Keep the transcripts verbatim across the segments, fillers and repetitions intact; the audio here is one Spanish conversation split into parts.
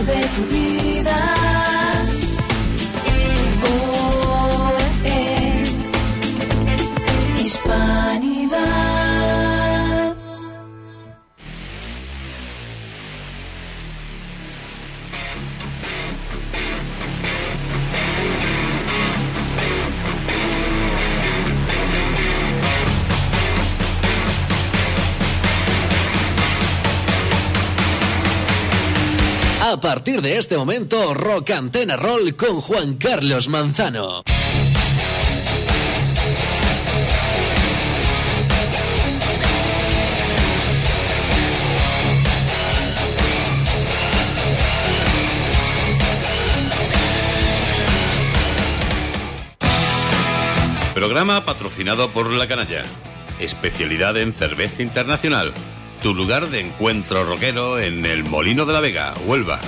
de tu vida. Oh, eh, Hispanidad. A partir de este momento, Rock Antena Roll con Juan Carlos Manzano. Programa patrocinado por La Canalla. Especialidad en cerveza internacional. Tu lugar de encuentro rockero en el Molino de la Vega, Huelva.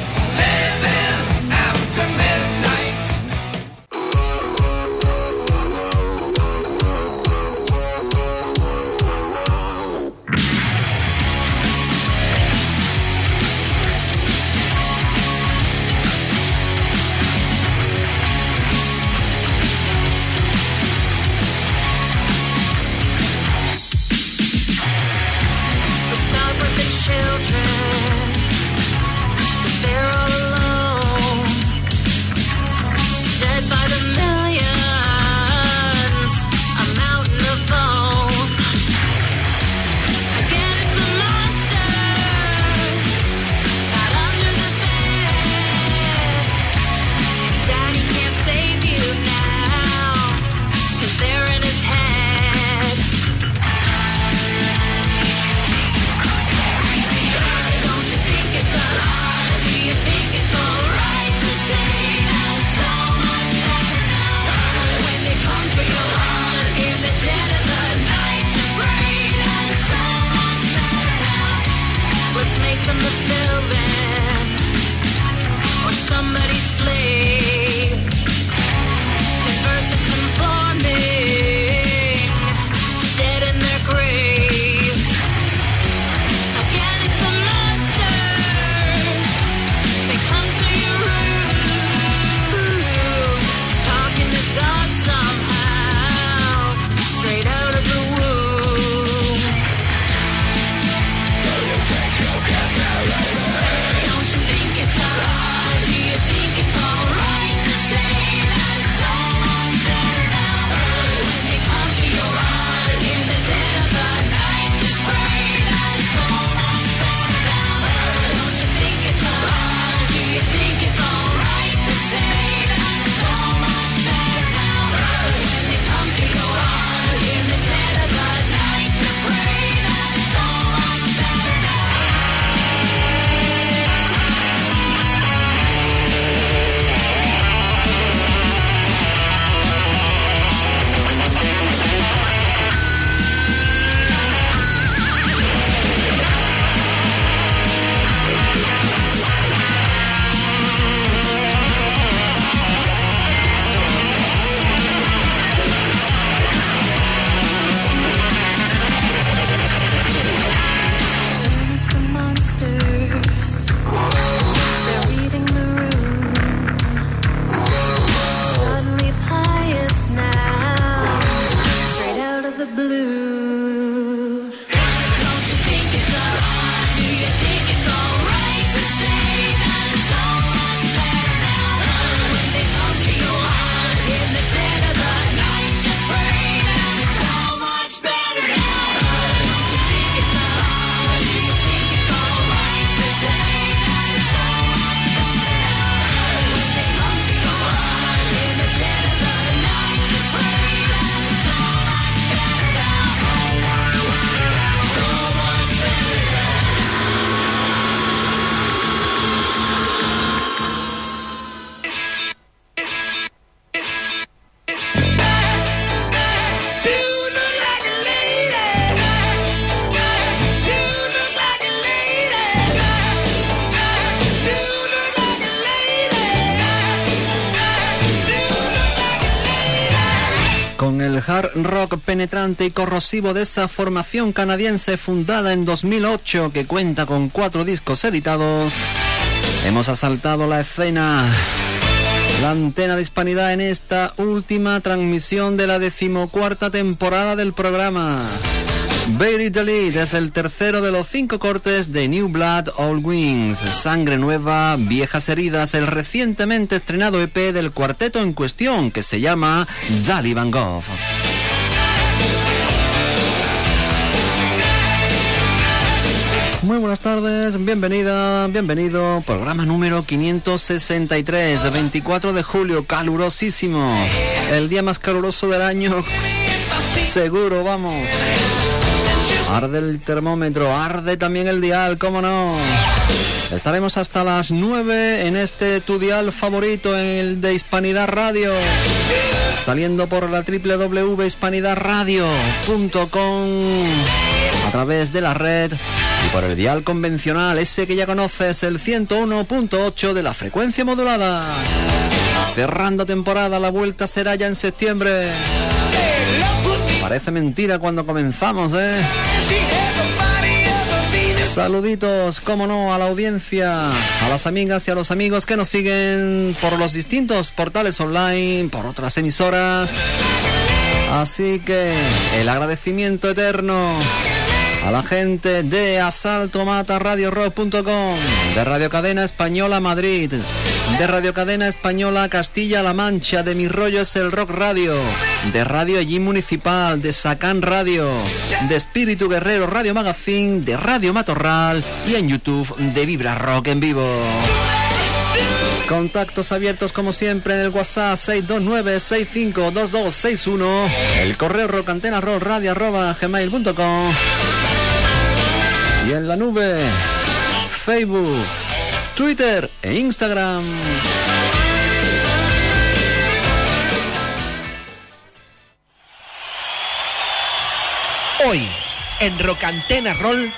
hard rock penetrante y corrosivo de esa formación canadiense fundada en dos mil ocho, que cuenta con cuatro discos editados. Hemos asaltado la escena, la antena de Hispanidad en esta última transmisión de la decimocuarta temporada del programa. Bury the Lead es el tercero de los cinco cortes de New Blood, Old Wings, Sangre Nueva, Viejas Heridas, el recientemente estrenado E P del cuarteto en cuestión, que se llama Dali Van Gogh. Muy buenas tardes, bienvenida, bienvenido, programa número quinientos sesenta y tres, veinticuatro de julio, calurosísimo, el día más caluroso del año, seguro, vamos. Arde el termómetro, arde también el dial, cómo no. Estaremos hasta las nueve en este tu dial favorito, en el de Hispanidad Radio, saliendo por la doble u doble u doble u punto hispanidad radio punto com, a través de la red, y por el dial convencional, ese que ya conoces, el ciento uno punto ocho de la frecuencia modulada. Cerrando temporada, la vuelta será ya en septiembre. Parece mentira cuando comenzamos, ¿eh? Saluditos, cómo no, a la audiencia, a las amigas y a los amigos que nos siguen por los distintos portales online, por otras emisoras. Así que el agradecimiento eterno a la gente de Asalto Mata Radio Rock punto com, de Radio Cadena Española Madrid, de Radio Cadena Española Castilla-La Mancha, de Mi Rollo es el Rock Radio, de Radio Allí Municipal, de Sacán Radio, de Espíritu Guerrero Radio Magazine, de Radio Matorral y en YouTube de Vibra Rock en vivo. Contactos abiertos como siempre en el WhatsApp seis dos nueve, seis cinco dos dos seis uno, el correo rocantenarrollradio arroba gmail punto com y en la nube Facebook, Twitter e Instagram. Hoy en Rock Antena Roll,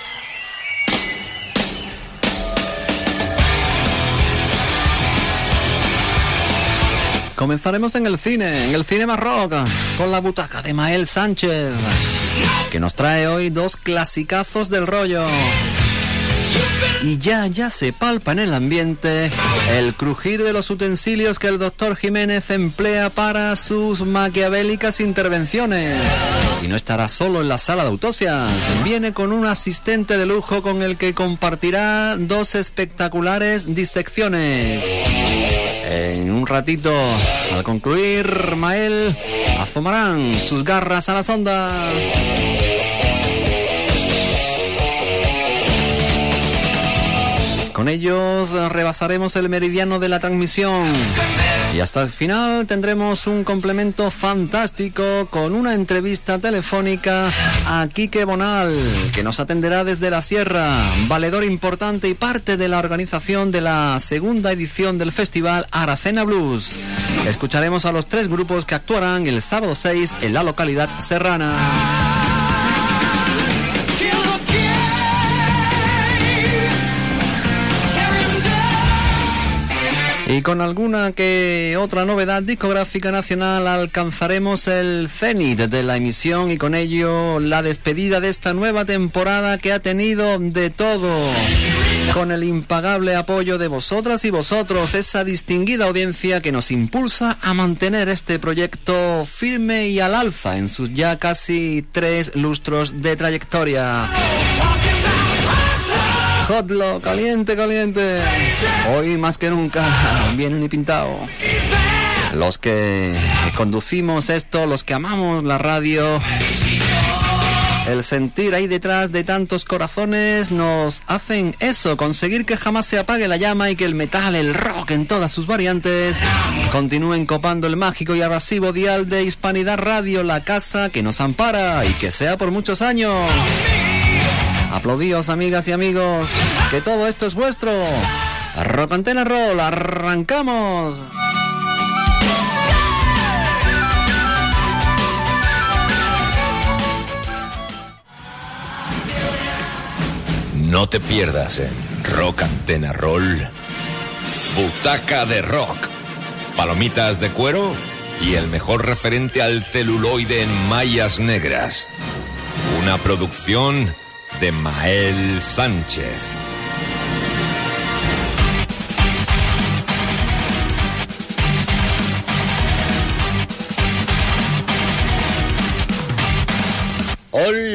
comenzaremos en el cine, en el Cinema Rock, con la butaca de Mael Sánchez, que nos trae hoy dos clasicazos del rollo. Y ya, ya se palpa en el ambiente el crujir de los utensilios que el doctor Jiménez emplea para sus maquiavélicas intervenciones. Y no estará solo en la sala de autopsias, viene con un asistente de lujo con el que compartirá dos espectaculares disecciones. En un ratito, al concluir, Mael, asomarán sus garras a las ondas. Con ellos rebasaremos el meridiano de la transmisión y hasta el final tendremos un complemento fantástico con una entrevista telefónica a Quique Bonal, que nos atenderá desde la Sierra, valedor importante y parte de la organización de la segunda edición del festival Aracena Blues. Escucharemos a los tres grupos que actuarán el sábado seis en la localidad serrana. Y con alguna que otra novedad discográfica nacional alcanzaremos el cenit de la emisión y con ello la despedida de esta nueva temporada que ha tenido de todo, con el impagable apoyo de vosotras y vosotros, esa distinguida audiencia que nos impulsa a mantener este proyecto firme y al alza en sus ya casi tres lustros de trayectoria. Hotlo, caliente, caliente. Hoy más que nunca, bien y pintado. Los que conducimos esto, los que amamos la radio, el sentir ahí detrás de tantos corazones nos hacen eso, conseguir que jamás se apague la llama y que el metal, el rock en todas sus variantes continúen copando el mágico y abrasivo dial de Hispanidad Radio, la casa que nos ampara y que sea por muchos años. Aplaudíos, amigas y amigos, que todo esto es vuestro. Rock Antena Roll, arrancamos. No te pierdas en Rock Antena Roll, Butaca de Rock, palomitas de cuero y el mejor referente al celuloide en mallas negras. Una producción de Mael Sánchez.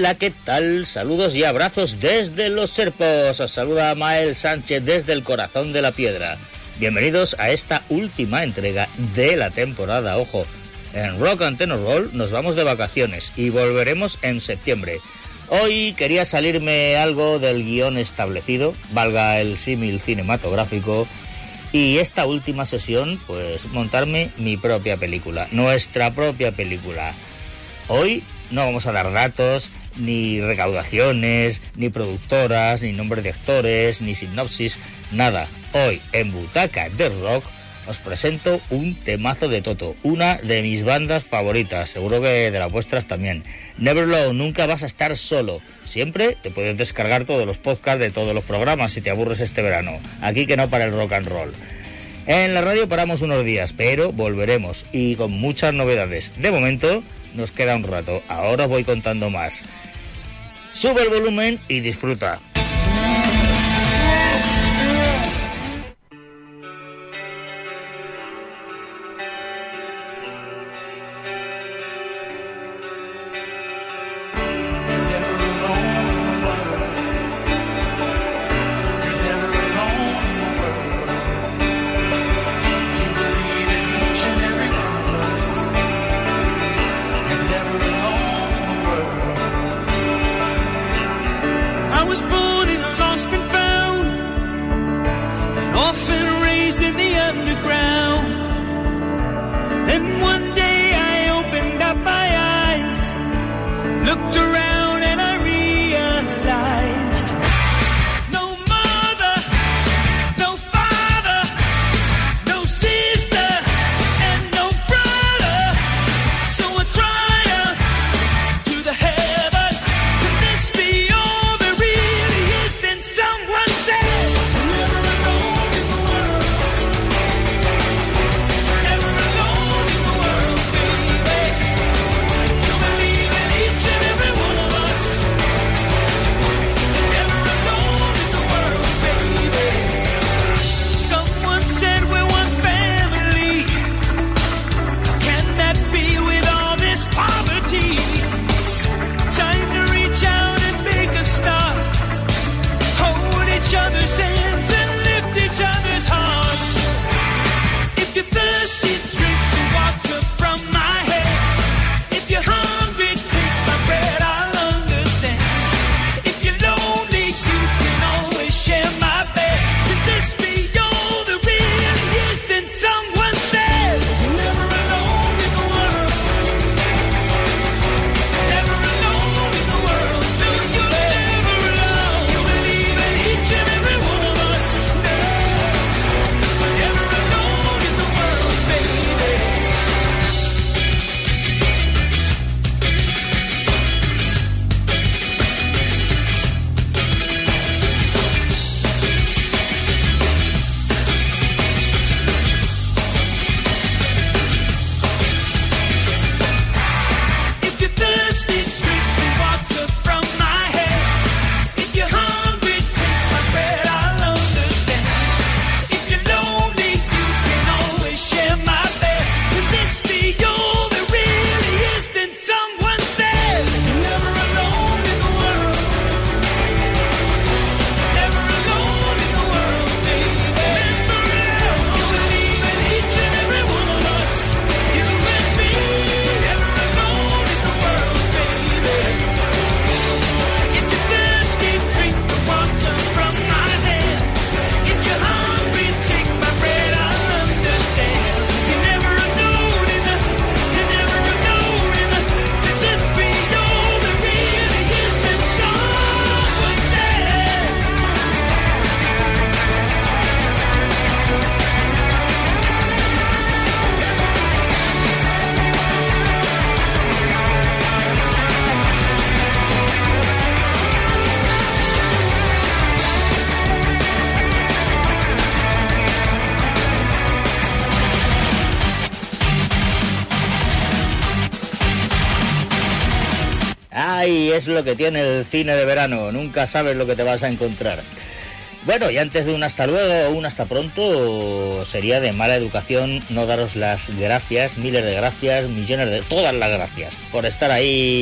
Hola, ¿qué tal? Saludos y abrazos desde Los Serpos. Os saluda Mael Sánchez desde el corazón de la piedra. Bienvenidos a esta última entrega de la temporada. Ojo, en Rock and Roll nos vamos de vacaciones y volveremos en septiembre. Hoy quería salirme algo del guión establecido, valga el símil cinematográfico, y esta última sesión, pues montarme mi propia película, nuestra propia película. Hoy no vamos a dar datos, ni recaudaciones, ni productoras, ni nombres de actores, ni sinopsis, nada. Hoy, en Butaca de Rock, os presento un temazo de Toto, una de mis bandas favoritas, seguro que de las vuestras también. Never Alone, nunca vas a estar solo. Siempre te puedes descargar todos los podcasts de todos los programas si te aburres este verano. Aquí que no para el rock and roll. En la radio paramos unos días, pero volveremos y con muchas novedades. De momento nos queda un rato, ahora os voy contando más. Sube el volumen y disfruta. Ay, es lo que tiene el cine de verano, nunca sabes lo que te vas a encontrar. Bueno, y antes de un hasta luego o un hasta pronto, sería de mala educación no daros las gracias, miles de gracias, millones de... todas las gracias, por estar ahí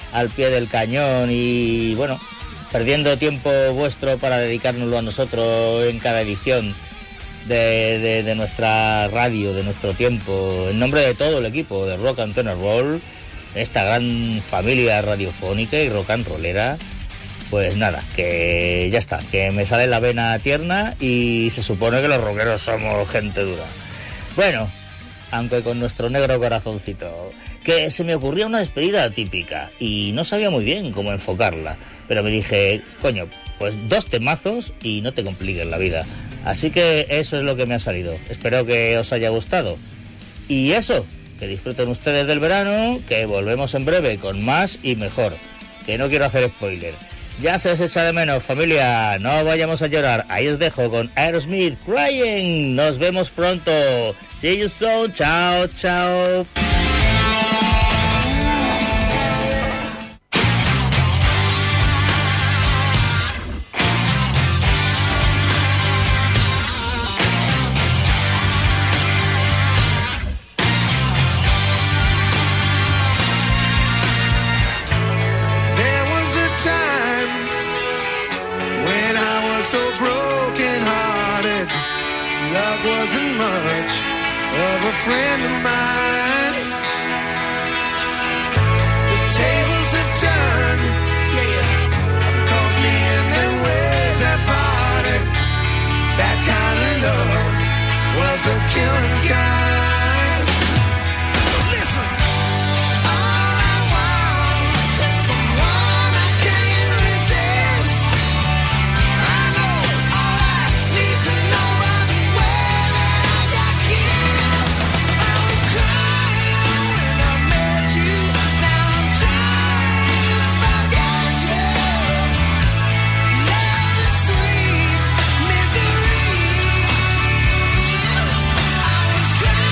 al pie del cañón y, bueno, perdiendo tiempo vuestro para dedicárnoslo a nosotros en cada edición de, de, de nuestra radio, de nuestro tiempo. En nombre de todo el equipo de Rock Antena Roll, esta gran familia radiofónica y rock and rollera, pues nada, que ya está, que me sale la vena tierna y se supone que los rockeros somos gente dura. Bueno, aunque con nuestro negro corazoncito, que se me ocurría una despedida típica y no sabía muy bien cómo enfocarla, pero me dije, coño, pues dos temazos y no te compliques la vida. Así que eso es lo que me ha salido. Espero que os haya gustado. Y eso, que disfruten ustedes del verano, que volvemos en breve con más y mejor. Que no quiero hacer spoiler. Ya se os echa de menos, familia. No vayamos a llorar. Ahí os dejo con Aerosmith, Crying. Nos vemos pronto. See you soon. Chao, chao. So broken hearted, love wasn't much of a friend of mine. The tables have turned, yeah, calls me in and ways that parted. That kind of love was the killing kind. So listen, all I want is someone I can't resist. To know by the way that I got kissed. I was crying when I met you. Now I'm trying to forget you. Love is sweet misery. I was crying.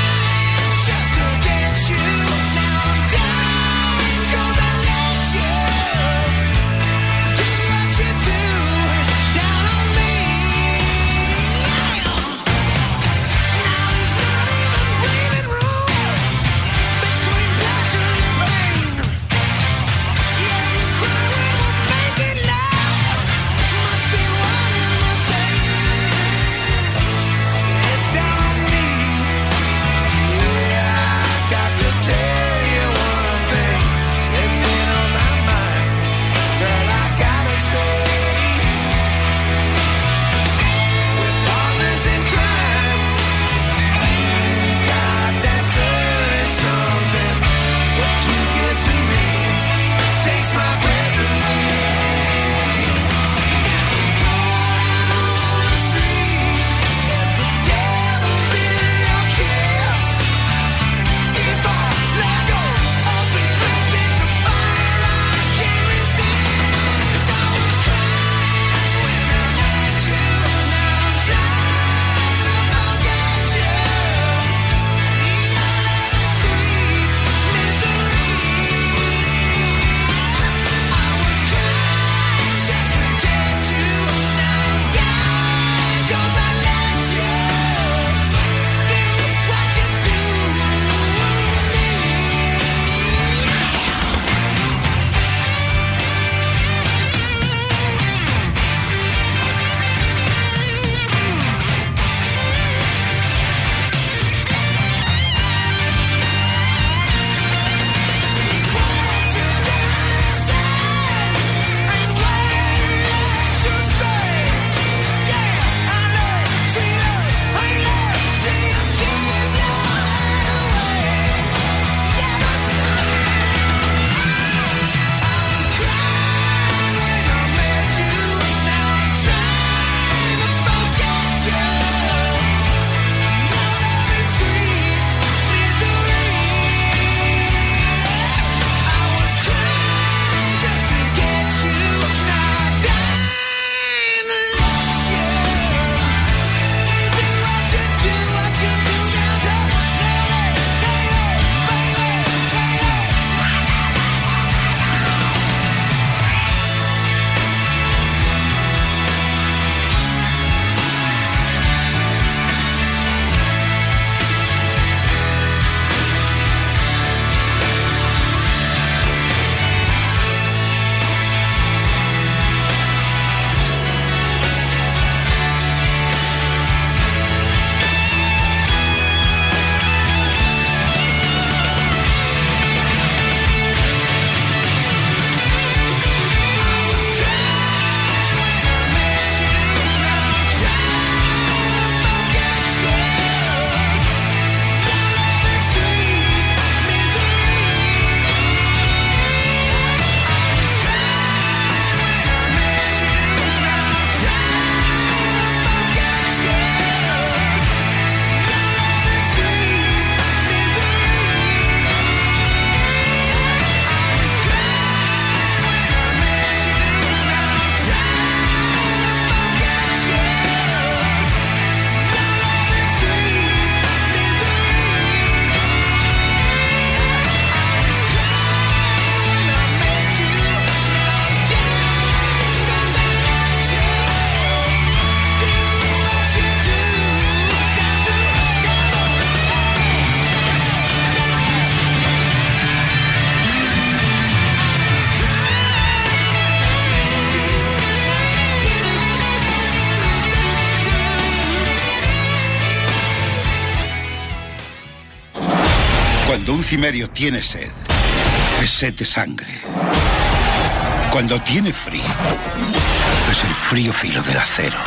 Cuando un cimerio tiene sed, es sed de sangre. Cuando tiene frío, es el frío filo del acero.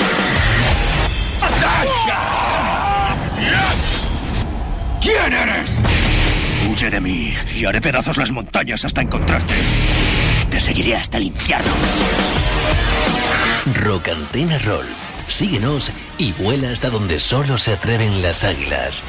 ¿Quién eres? Huye de mí y haré pedazos las montañas hasta encontrarte. Te seguiré hasta el infierno. Rock Antena Roll. Síguenos y vuela hasta donde solo se atreven las águilas.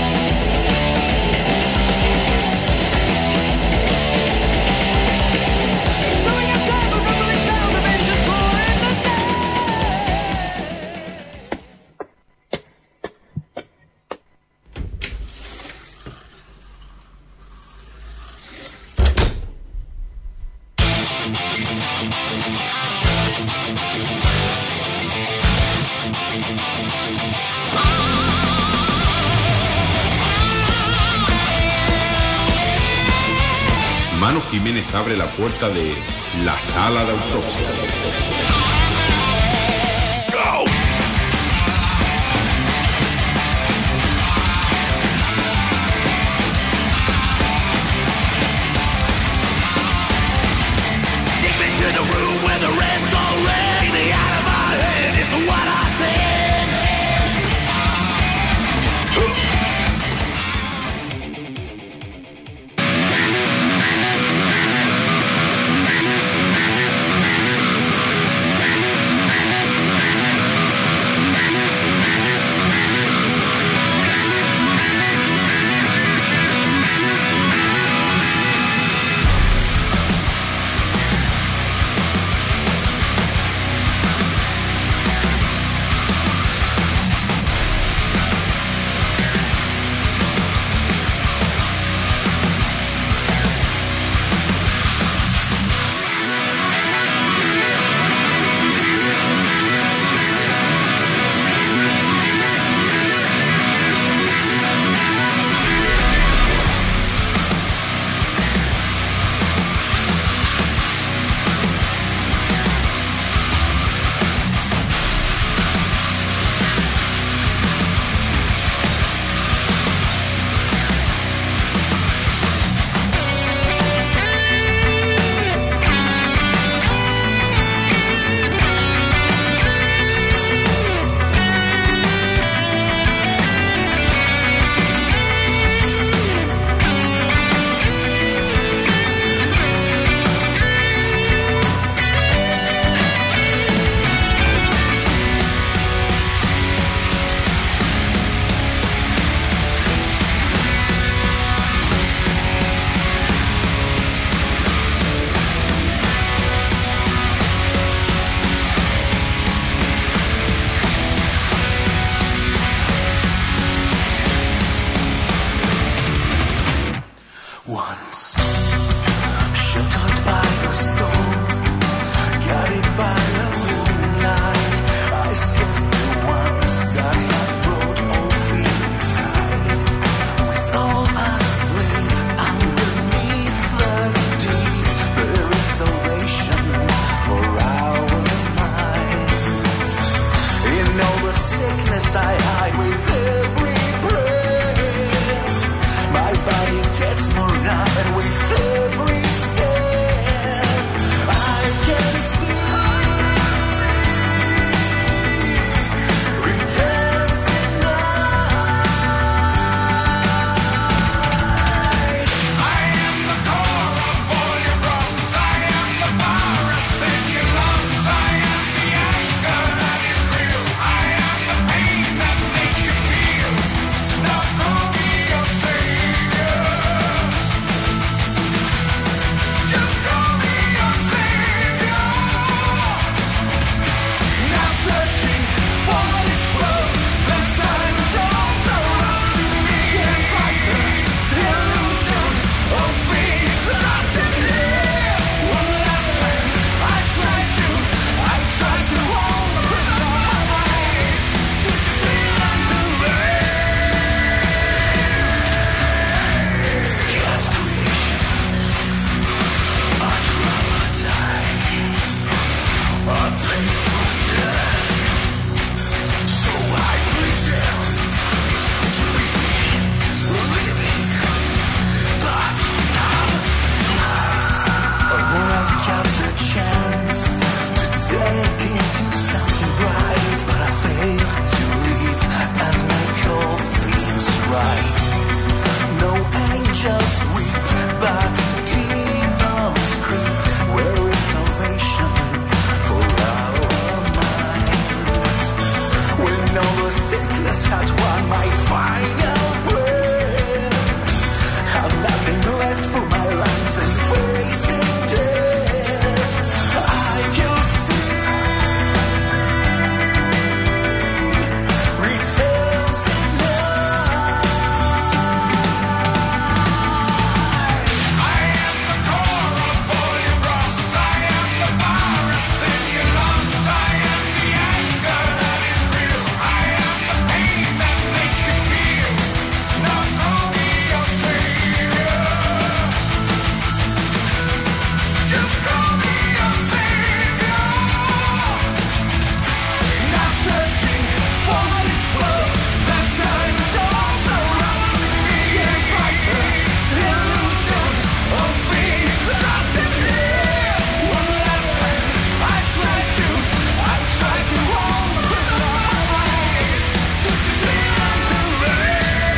Mano Jiménez abre la puerta de la sala de autopsia. That makes you this has won my final breath. I've nothing left for my lungs and facing death. I could see returns the night. I am the core of all your wrongs. I am the virus in your lungs. I am the anger that is real. I am the pain that makes you feel. Now call me your savior. Just call me your savior. Now searching for this world, the signs all surround me. Can't fight the illusion of being trapped in here. One last time, I tried to, I tried to open my eyes to see and believe.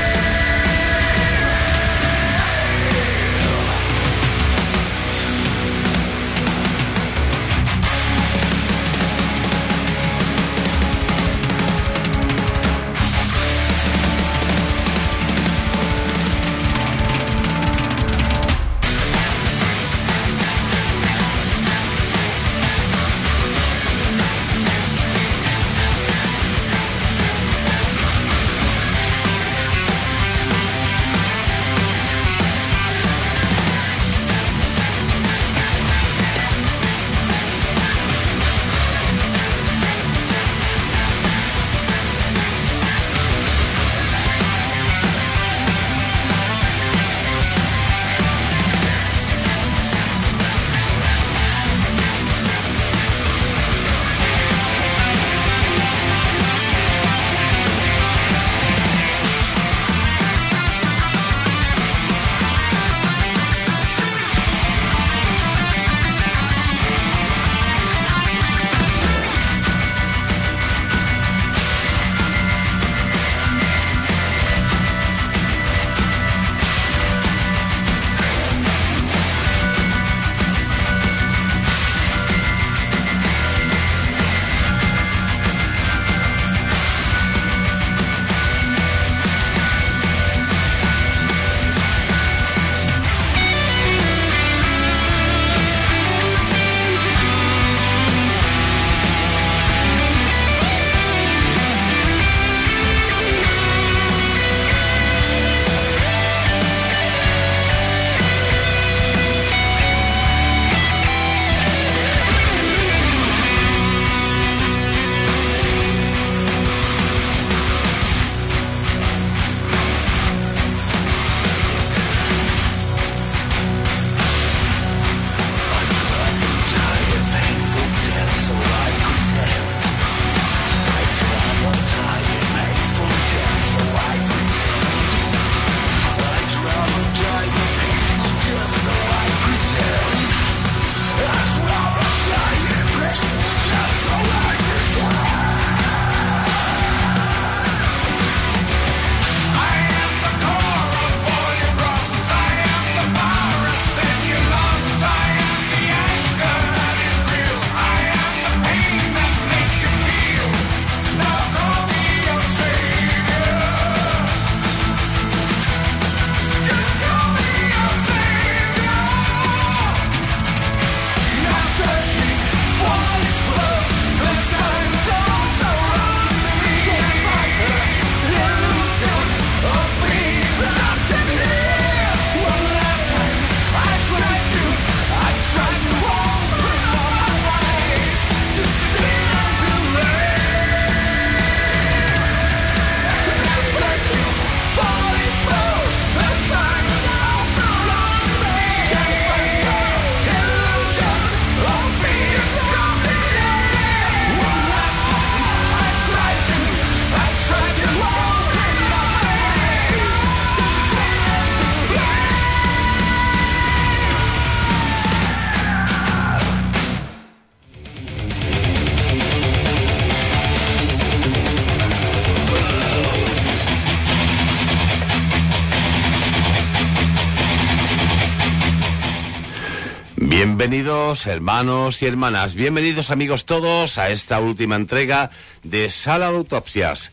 Bienvenidos hermanos y hermanas, bienvenidos amigos todos a esta última entrega de Sala de Autopsias,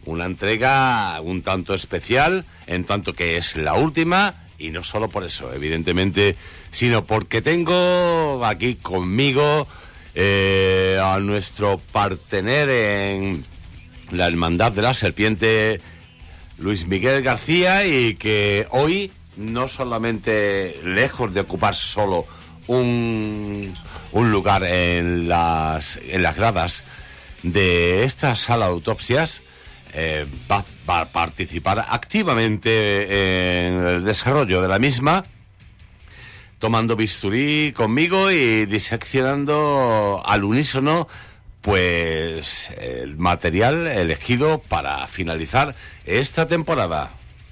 una entrega un tanto especial, en tanto que es la última, y no solo por eso, evidentemente, sino porque tengo aquí conmigo eh, a nuestro partener en la Hermandad de la Serpiente, Luis Miguel García, y que hoy, no solamente lejos de ocupar solo un, un lugar en las, en las gradas de esta sala de autopsias, eh, va, va a participar activamente en el desarrollo de la misma, tomando bisturí conmigo y diseccionando al unísono pues el material elegido para finalizar esta temporada.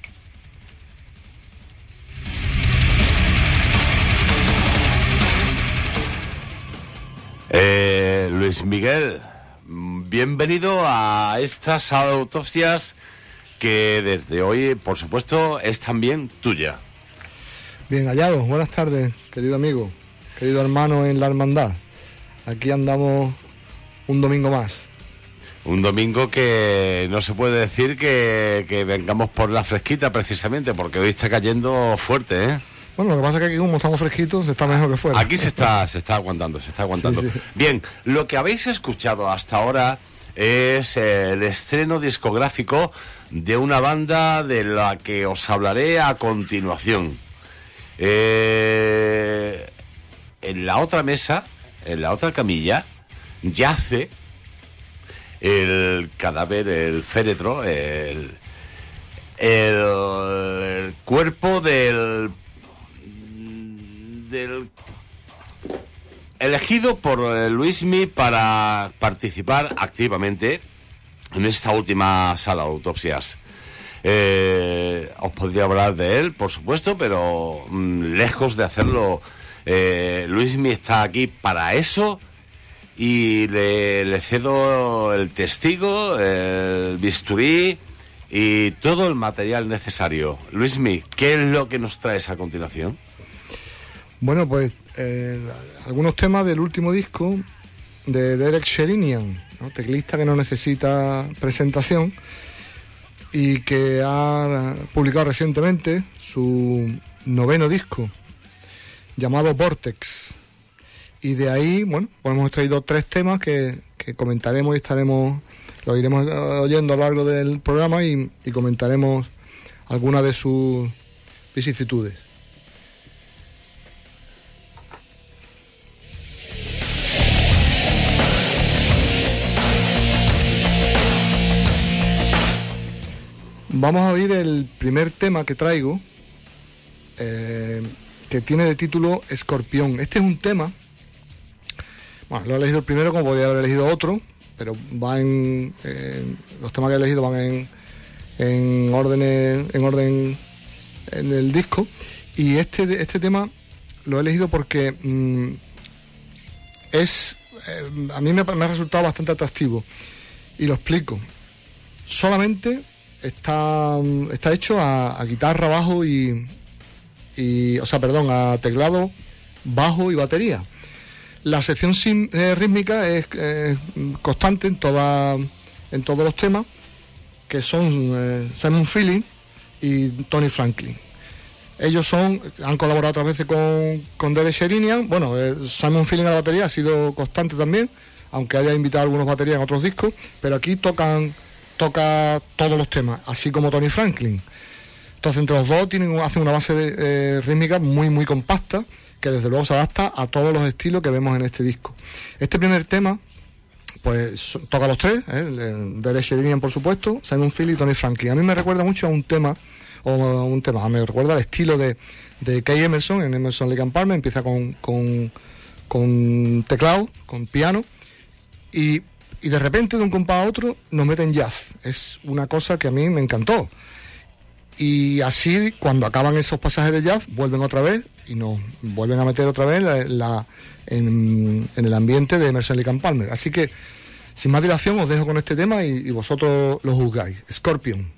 Eh, Luis Miguel, bienvenido a esta sala de autopsias que desde hoy, por supuesto, es también tuya. Bien hallados, buenas tardes, querido amigo, querido hermano en la hermandad. Aquí andamos un domingo más. Un domingo que no se puede decir que, que vengamos por la fresquita precisamente, porque hoy está cayendo fuerte, ¿eh? Bueno, lo que pasa es que aquí como estamos fresquitos, está mejor que fuera. Aquí se está, se está aguantando, se está aguantando. Sí, sí. Bien, lo que habéis escuchado hasta ahora es el estreno discográfico de una banda de la que os hablaré a continuación. Eh, en la otra mesa, en la otra camilla, yace el cadáver, el féretro, el, el, el cuerpo del del elegido por Luismi para participar activamente en esta última sala de autopsias. Eh, os podría hablar de él, por supuesto, pero mmm, lejos de hacerlo, eh, Luismi está aquí para eso y le, le cedo el testigo, el bisturí y todo el material necesario. Luismi, ¿qué es lo que nos traes a continuación? Bueno, pues eh, algunos temas del último disco de Derek Sherinian, ¿no? Teclista que no necesita presentación y que ha publicado recientemente su noveno disco llamado Vortex. Y de ahí, bueno, pues hemos traído tres temas que, que comentaremos y estaremos, lo iremos oyendo a lo largo del programa y, y comentaremos algunas de sus vicisitudes. Vamos a oír el primer tema que traigo, eh, que tiene de título Escorpión. Este es un tema, bueno, lo he elegido el primero como podría haber elegido otro, pero va en, eh, los temas que he elegido van en, en, orden, en orden en el disco, y este, este tema lo he elegido porque mmm, es, eh, a mí me, me ha resultado bastante atractivo, y lo explico. Solamente Está, está hecho a, a guitarra, bajo y, y... O sea, perdón, a teclado, bajo y batería. La sección sim, eh, rítmica es eh, constante en, toda, en todos los temas, que son eh, Simon Phillips y Tony Franklin. Ellos son han colaborado otras veces con, con Derek Sherinian. Bueno, eh, Simon Phillips a la batería ha sido constante también, aunque haya invitado a algunos baterías en otros discos, pero aquí tocan... toca todos los temas, así como Tony Franklin. Entonces entre los dos tienen, hacen una base de, eh, rítmica muy muy compacta, que desde luego se adapta a todos los estilos que vemos en este disco. Este primer tema pues so, toca los tres, ¿eh? Derek Sherinian por supuesto, Simon Phillips y Tony Franklin. A mí me recuerda mucho a un tema, o a un tema, me recuerda al estilo de, de Kay Emerson en Emerson Lake and Palmer. Empieza con, con, con teclado, con piano, y Y de repente, de un compás a otro, nos meten jazz. Es una cosa que a mí me encantó. Y así, cuando acaban esos pasajes de jazz, vuelven otra vez y nos vuelven a meter otra vez la, la, en, en el ambiente de Emerson Lake and Palmer. Así que, sin más dilación, os dejo con este tema y, y vosotros lo juzgáis. Scorpion.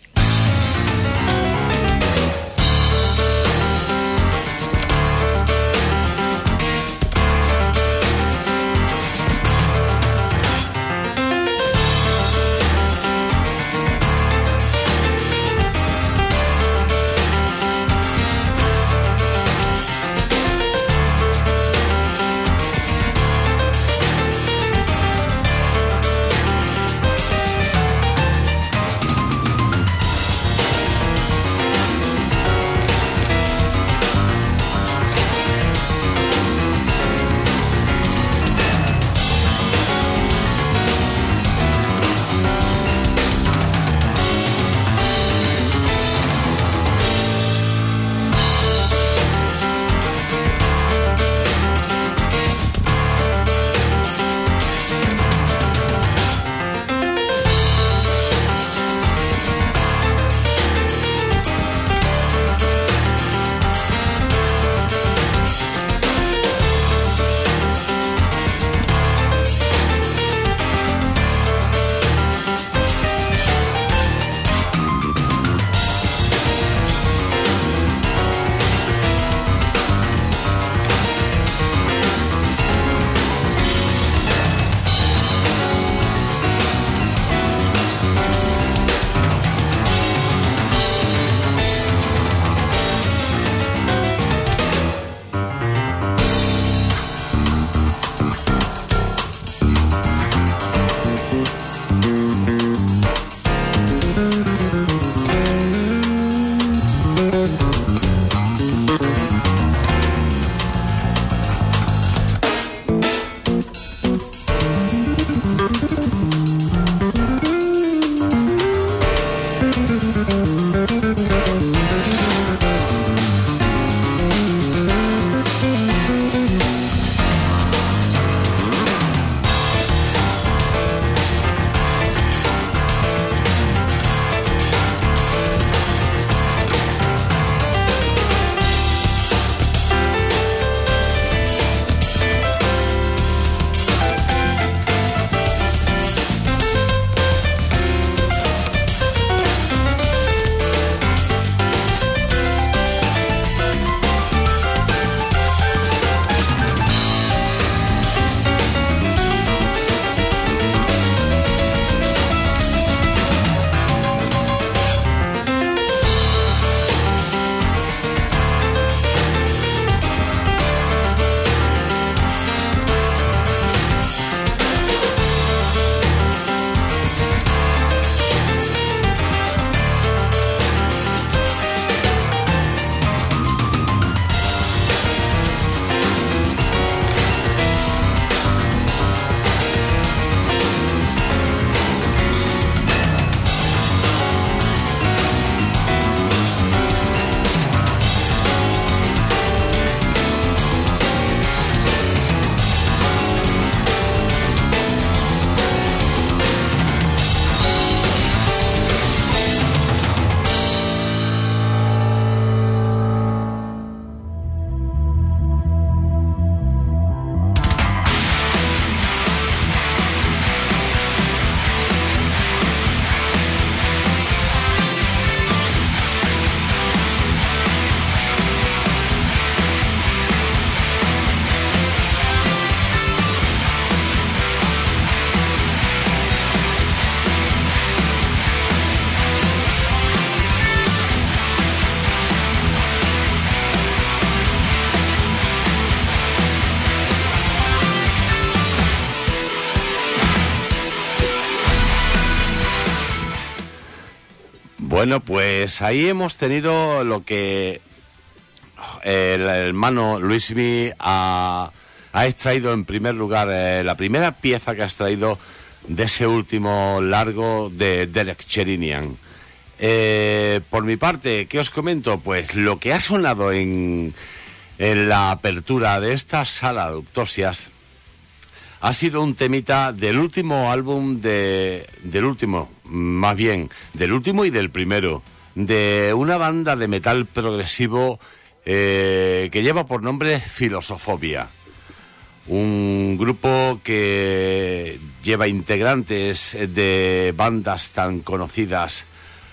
Bueno, pues ahí hemos tenido lo que el hermano Luismi ha, ha extraído en primer lugar, eh, la primera pieza que ha extraído de ese último largo de Derek Sherinian. Eh, por mi parte, ¿qué os comento? Pues lo que ha sonado en, en la apertura de esta sala de autopsias ha sido un temita del último álbum de... del último, más bien, del último y del primero, de una banda de metal progresivo eh, que lleva por nombre Filosofobia. Un grupo que lleva integrantes de bandas tan conocidas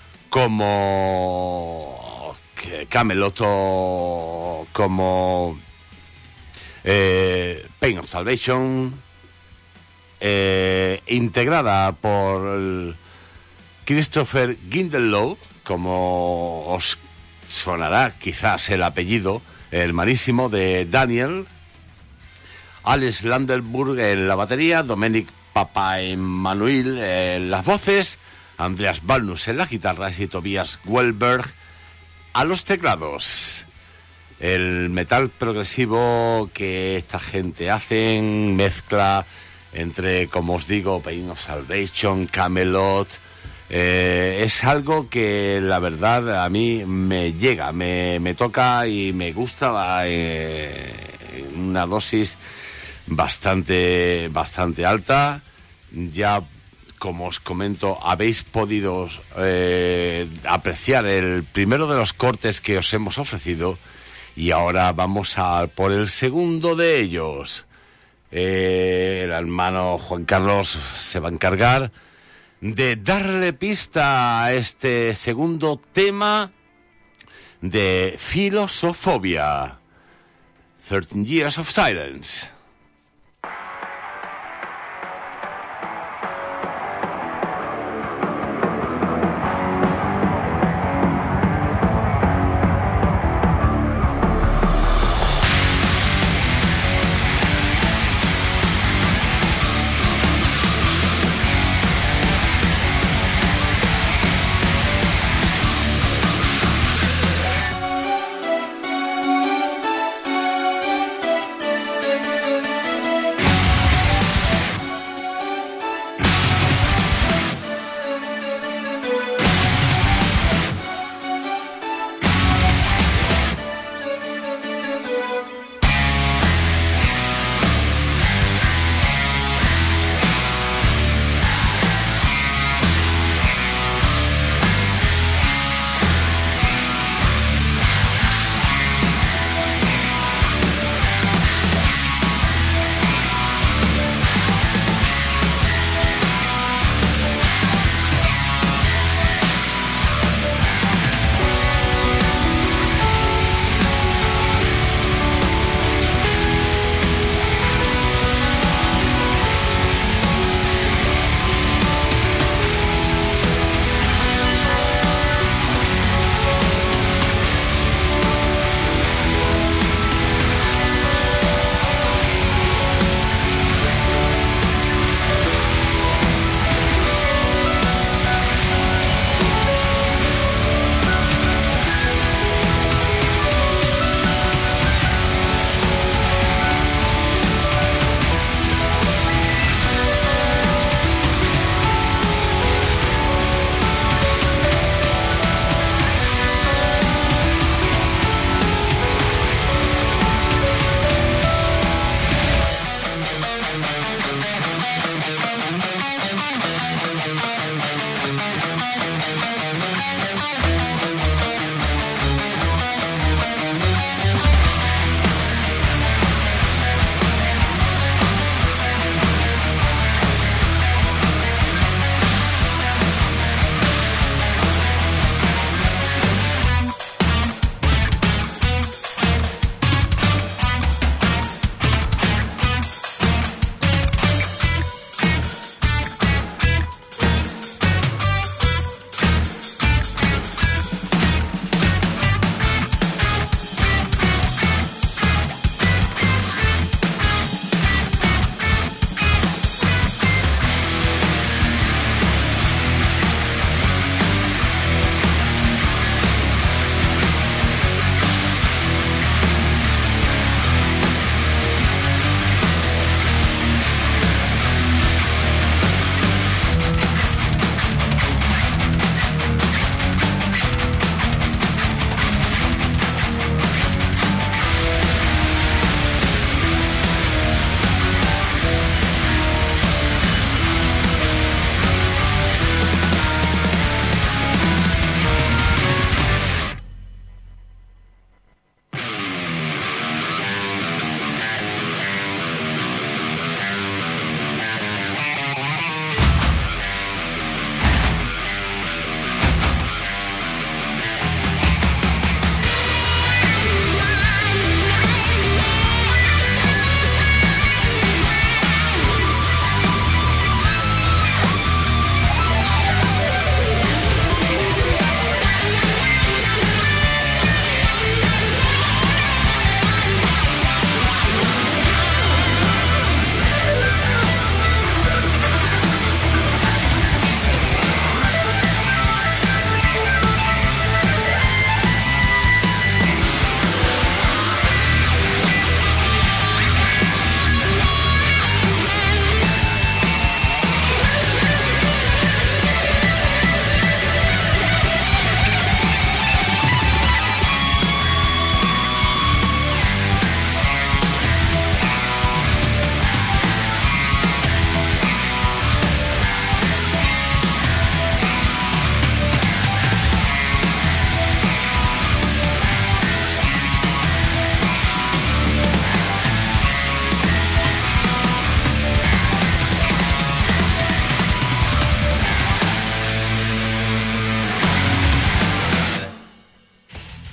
como Camelot, como eh, Pain of Salvation, eh, integrada por Christopher Gindelow, como os sonará quizás el apellido, el hermanísimo de Daniel, Alex Landerburg en la batería, Dominic Papaemmanuil en las voces, Andreas Balnus en las guitarras y Tobias Welberg a los teclados. El metal progresivo que esta gente hacen mezcla entre, como os digo, Pain of Salvation, Camelot. Eh, es algo que la verdad a mí me llega, me, me toca y me gusta eh, en una dosis bastante, bastante alta. Ya, como os comento, habéis podido eh, apreciar el primero de los cortes que os hemos ofrecido y ahora vamos a por el segundo de ellos. Eh, el hermano Juan Carlos se va a encargar de darle pista a este segundo tema de Filosofobia, thirteen Years of Silence. Thank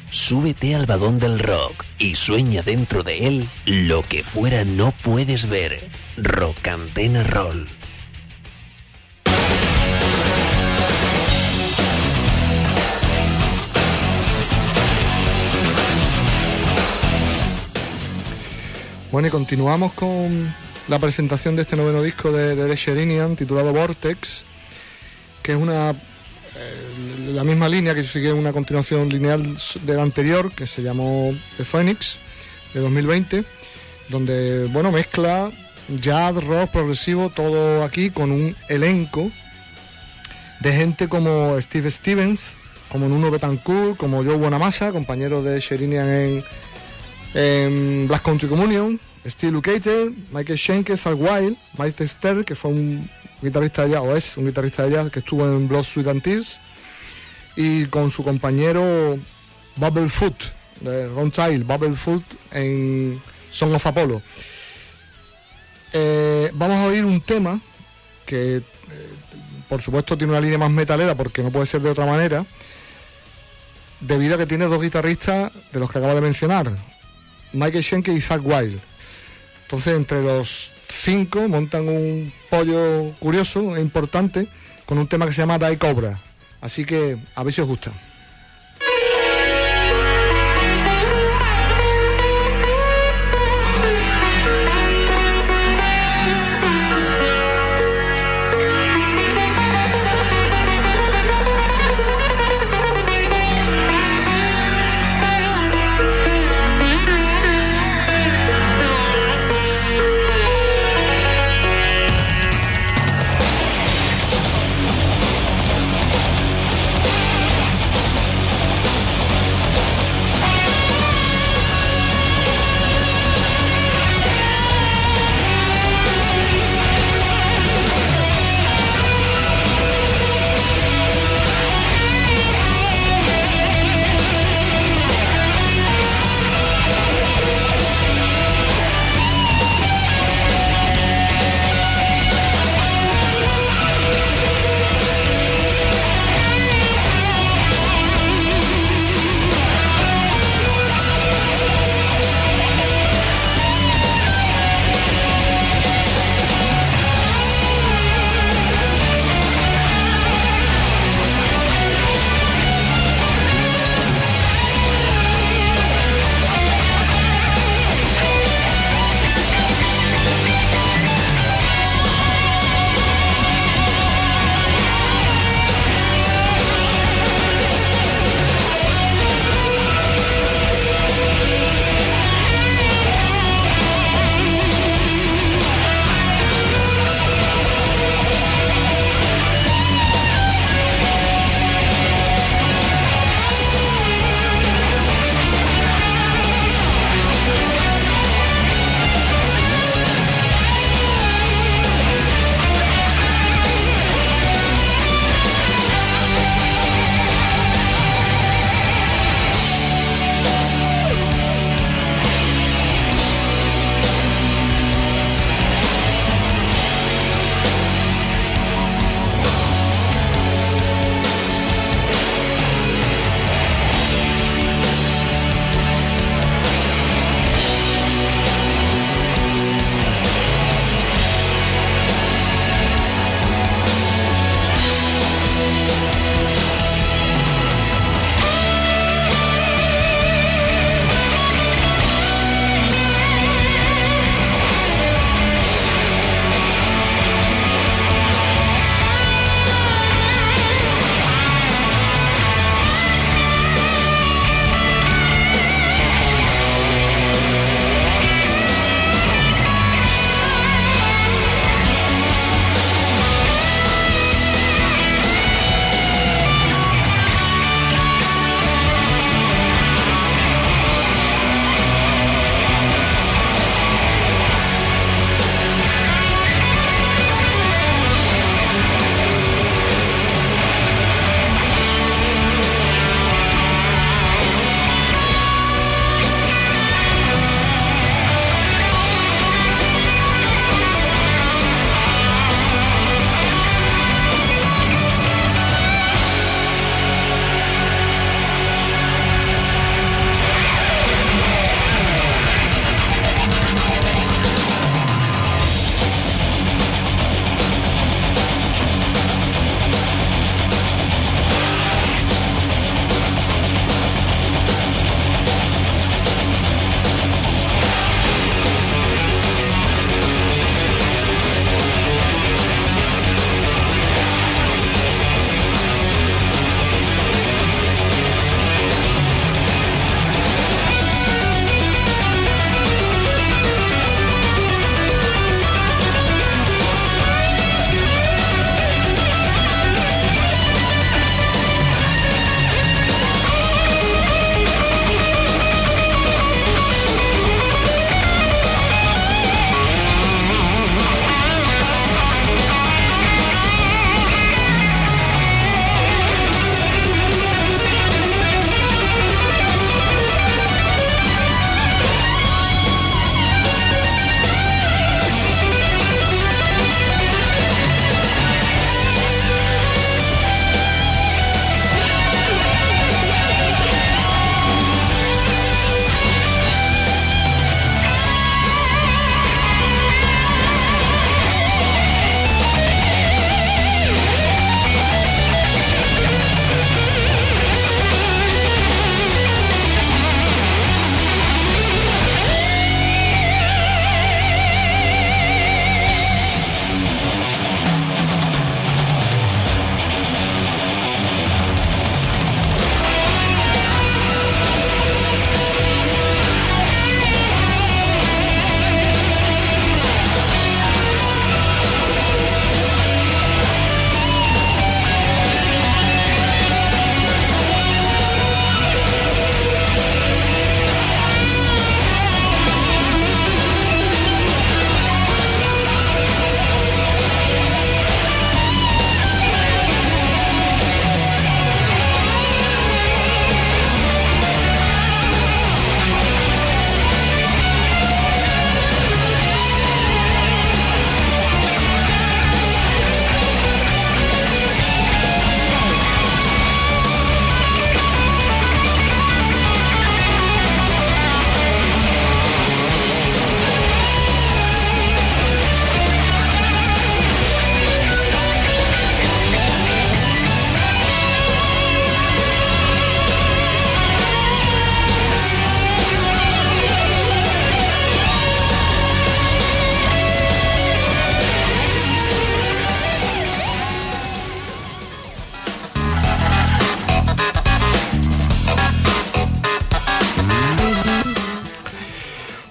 súbete al vagón del rock y sueña dentro de él lo que fuera no puedes ver. Rock Antena Roll. Bueno, y continuamos con la presentación de este noveno disco de, de The Sherinian, titulado Vortex, que es una eh, la misma línea que sigue una continuación lineal del anterior, que se llamó The Phoenix, de dos mil veinte, donde, bueno, mezcla jazz, rock, progresivo, todo aquí con un elenco de gente como Steve Stevens, como Nuno Betancourt, como Joe Bonamassa, compañero de Sherinian en, en Black Country Communion, Steve Lukather, Michael Schenker, Zach Wild, Mike Stern, que fue un guitarrista de jazz, o es un guitarrista de jazz que estuvo en Blood, Sweat and Tears, y con su compañero Bubblefoot, de Ron Child, Bubblefoot en Song of Apollo. Eh, vamos a oír un tema que, eh, por supuesto, tiene una línea más metalera, porque no puede ser de otra manera, debido a que tiene dos guitarristas de los que acabo de mencionar, Michael Schenker y Zach Wild. Entonces, entre los cinco montan un pollo curioso e importante con un tema que se llama Die Cobra. Así que a ver si os gusta.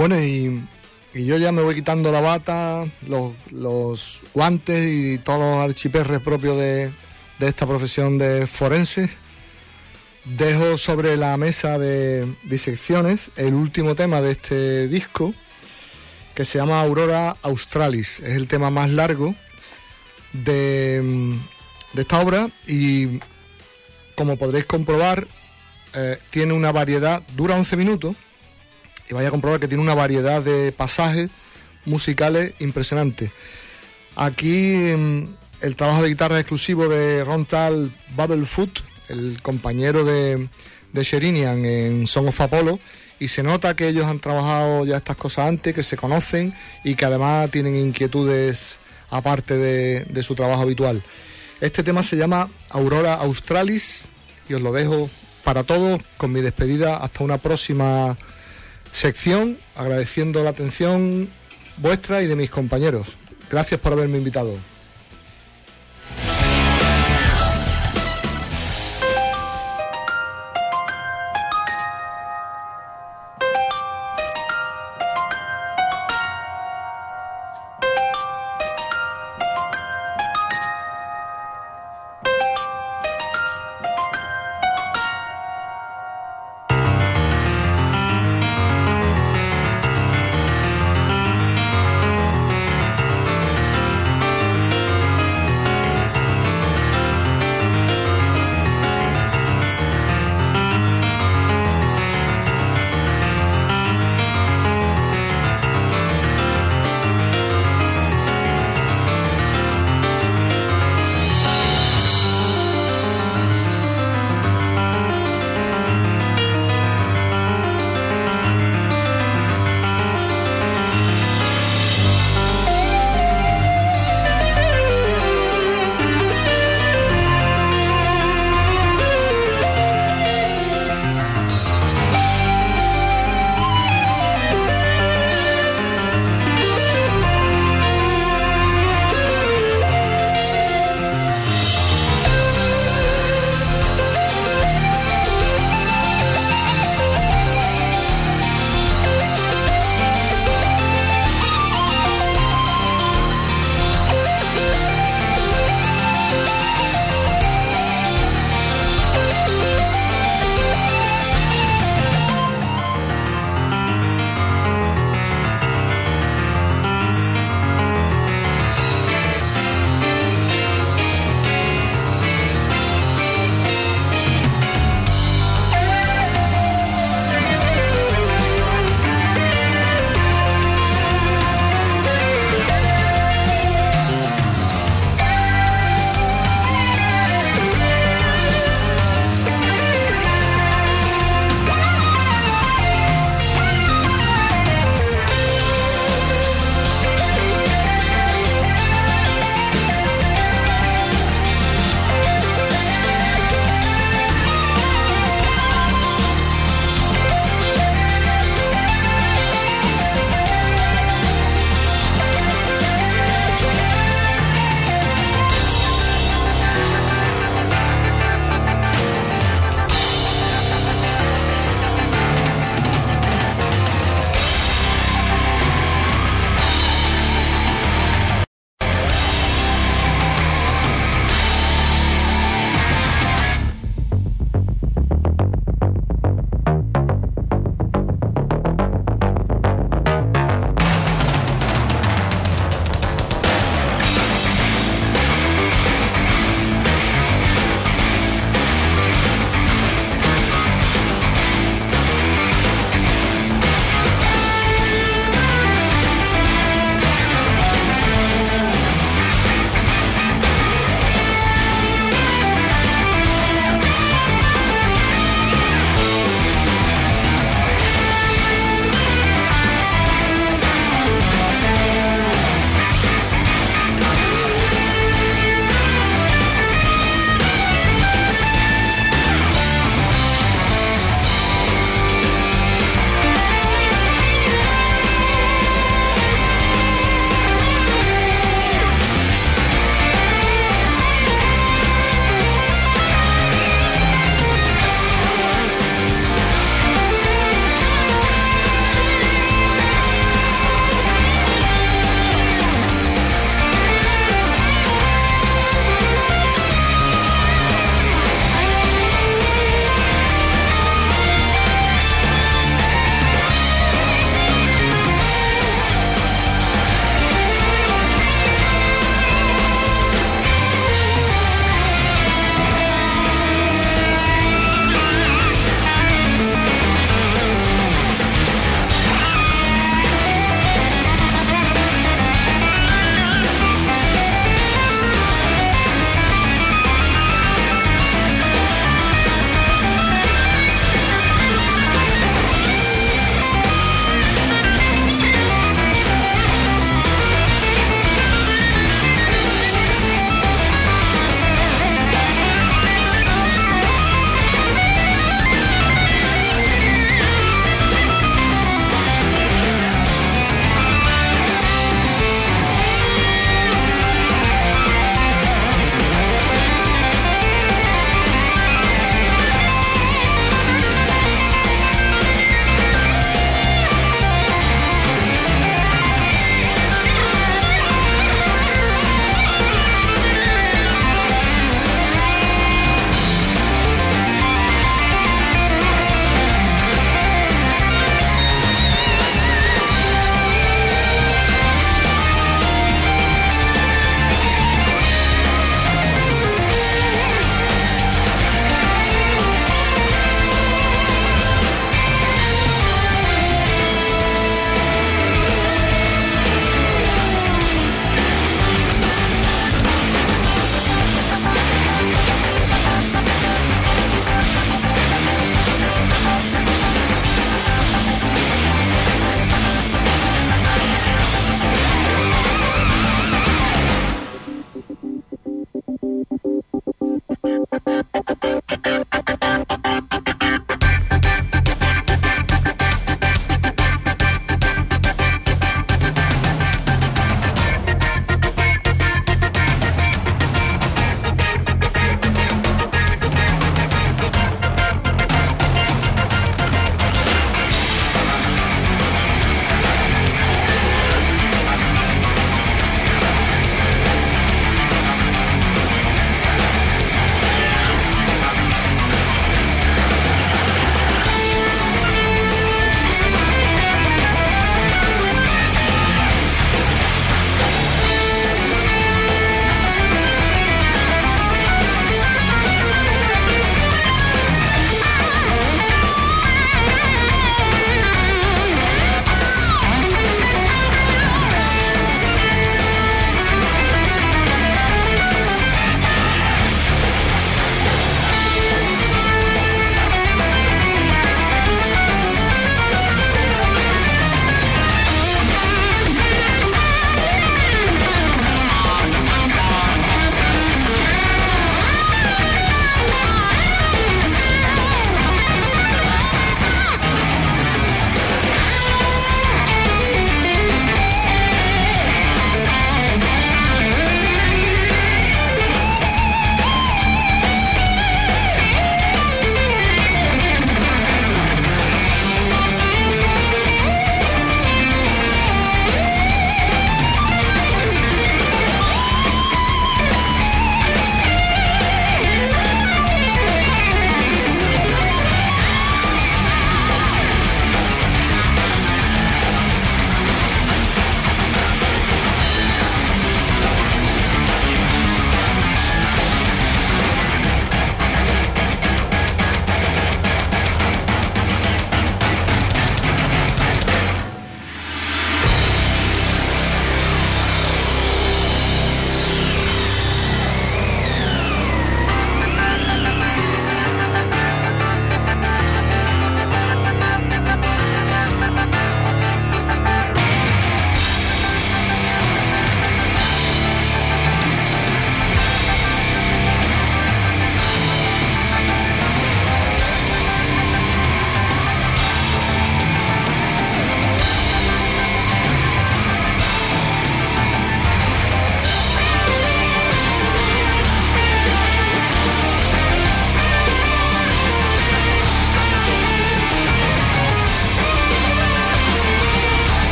Bueno, y, y yo ya me voy quitando la bata, los, los guantes y todos los archiperres propios de, de esta profesión de forense. Dejo sobre la mesa de disecciones el último tema de este disco, que se llama Aurora Australis. Es el tema más largo de, de esta obra y, como podréis comprobar, eh, tiene una variedad, dura once minutos, y vais a comprobar que tiene una variedad de pasajes musicales impresionantes. Aquí el trabajo de guitarra exclusivo de Rontal Bubblefoot, el compañero de, de Sherinian en Song of Apollo, y se nota que ellos han trabajado ya estas cosas antes, que se conocen y que además tienen inquietudes aparte de, de su trabajo habitual. Este tema se llama Aurora Australis y os lo dejo para todos con mi despedida hasta una próxima sección, agradeciendo la atención vuestra y de mis compañeros. Gracias por haberme invitado.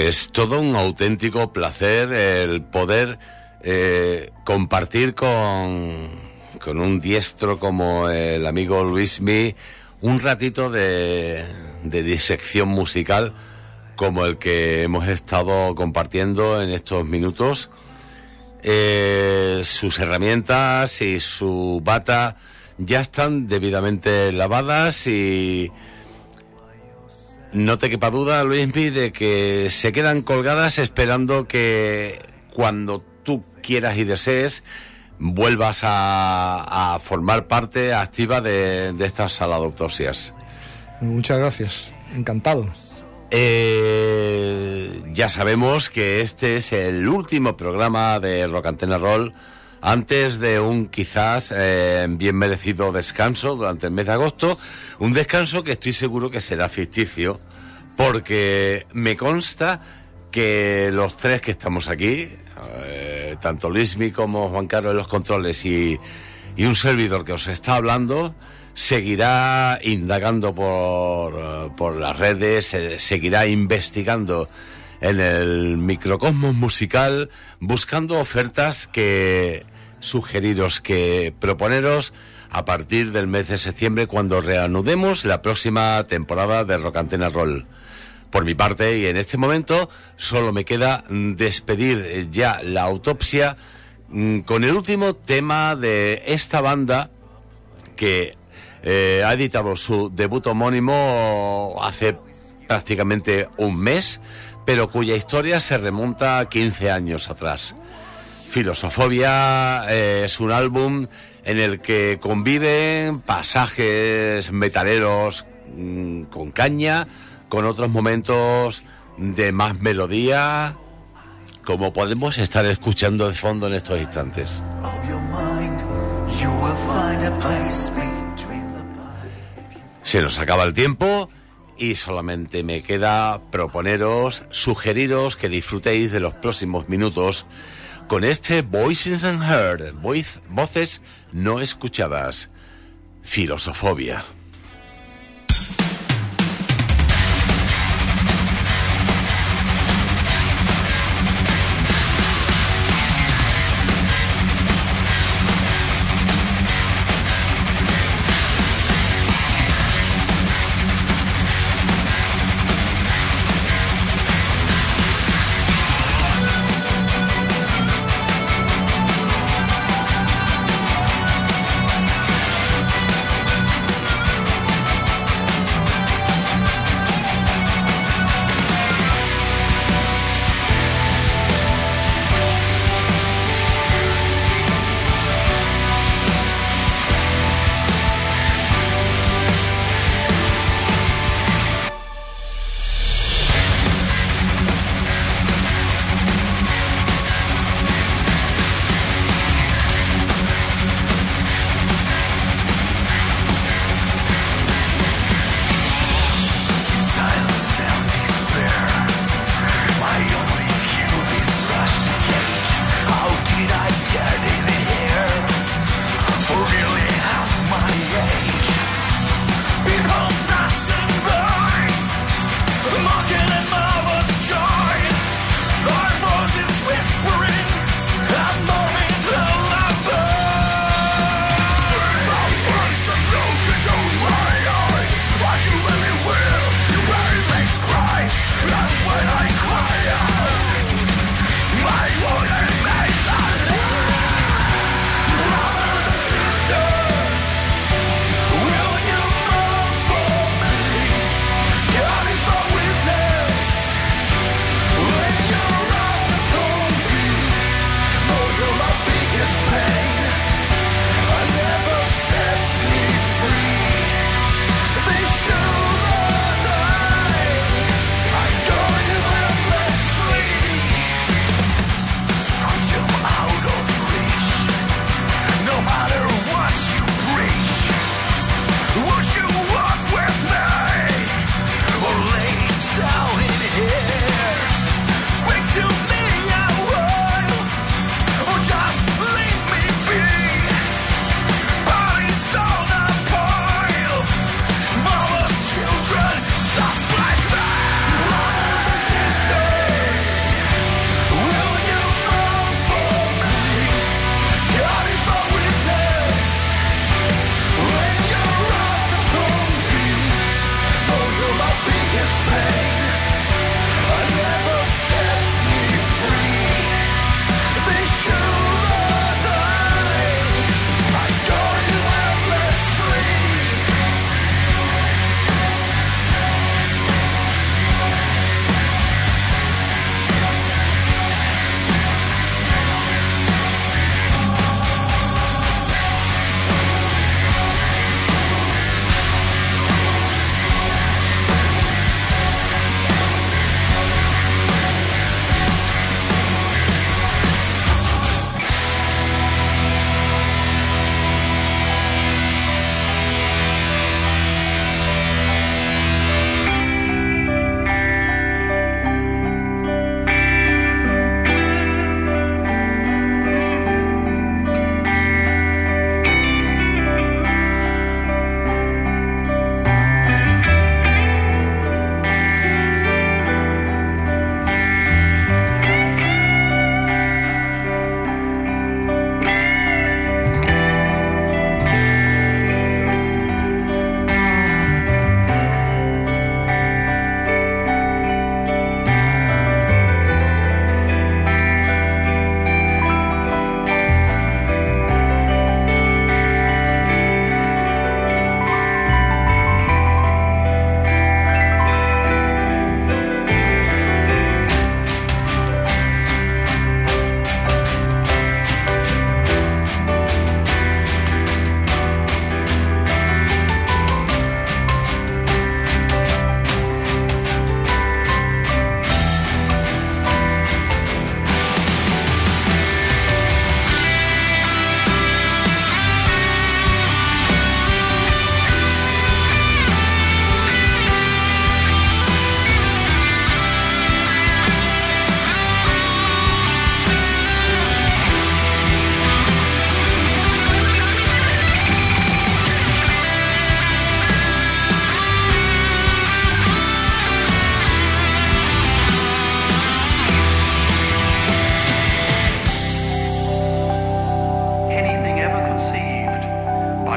Es todo un auténtico placer el poder eh, compartir con, con un diestro como el amigo Luismi un ratito de, de disección musical como el que hemos estado compartiendo en estos minutos. Eh, sus herramientas y su bata ya están debidamente lavadas y no te quepa duda, Luismi, de que se quedan colgadas esperando que cuando tú quieras y desees vuelvas a, a formar parte activa de, de esta sala de autopsias. Muchas gracias, encantado. Eh, ya sabemos que este es el último programa de Rock Antena Roll antes de un quizás eh, bien merecido descanso durante el mes de agosto, un descanso que estoy seguro que será ficticio, porque me consta que los tres que estamos aquí, eh, tanto Luismi como Juan Carlos en los controles y, y un servidor que os está hablando, seguirá indagando por, por las redes, eh, seguirá investigando en el microcosmos musical, buscando ofertas que sugeriros, que proponeros a partir del mes de septiembre, cuando reanudemos la próxima temporada de Rock Antena Roll. Por mi parte, y en este momento, solo me queda despedir ya la autopsia mmm, con el último tema de esta banda que Eh, ha editado su debut homónimo hace prácticamente un mes, pero cuya historia se remonta a quince años atrás. Filosofobia eh, es un álbum en el que conviven pasajes metaleros mmm, con caña, con otros momentos de más melodía, como podemos estar escuchando de fondo en estos instantes. Se nos acaba el tiempo y solamente me queda proponeros, sugeriros que disfrutéis de los próximos minutos con este Voices Unheard, voice, voces no escuchadas, Filosofobia.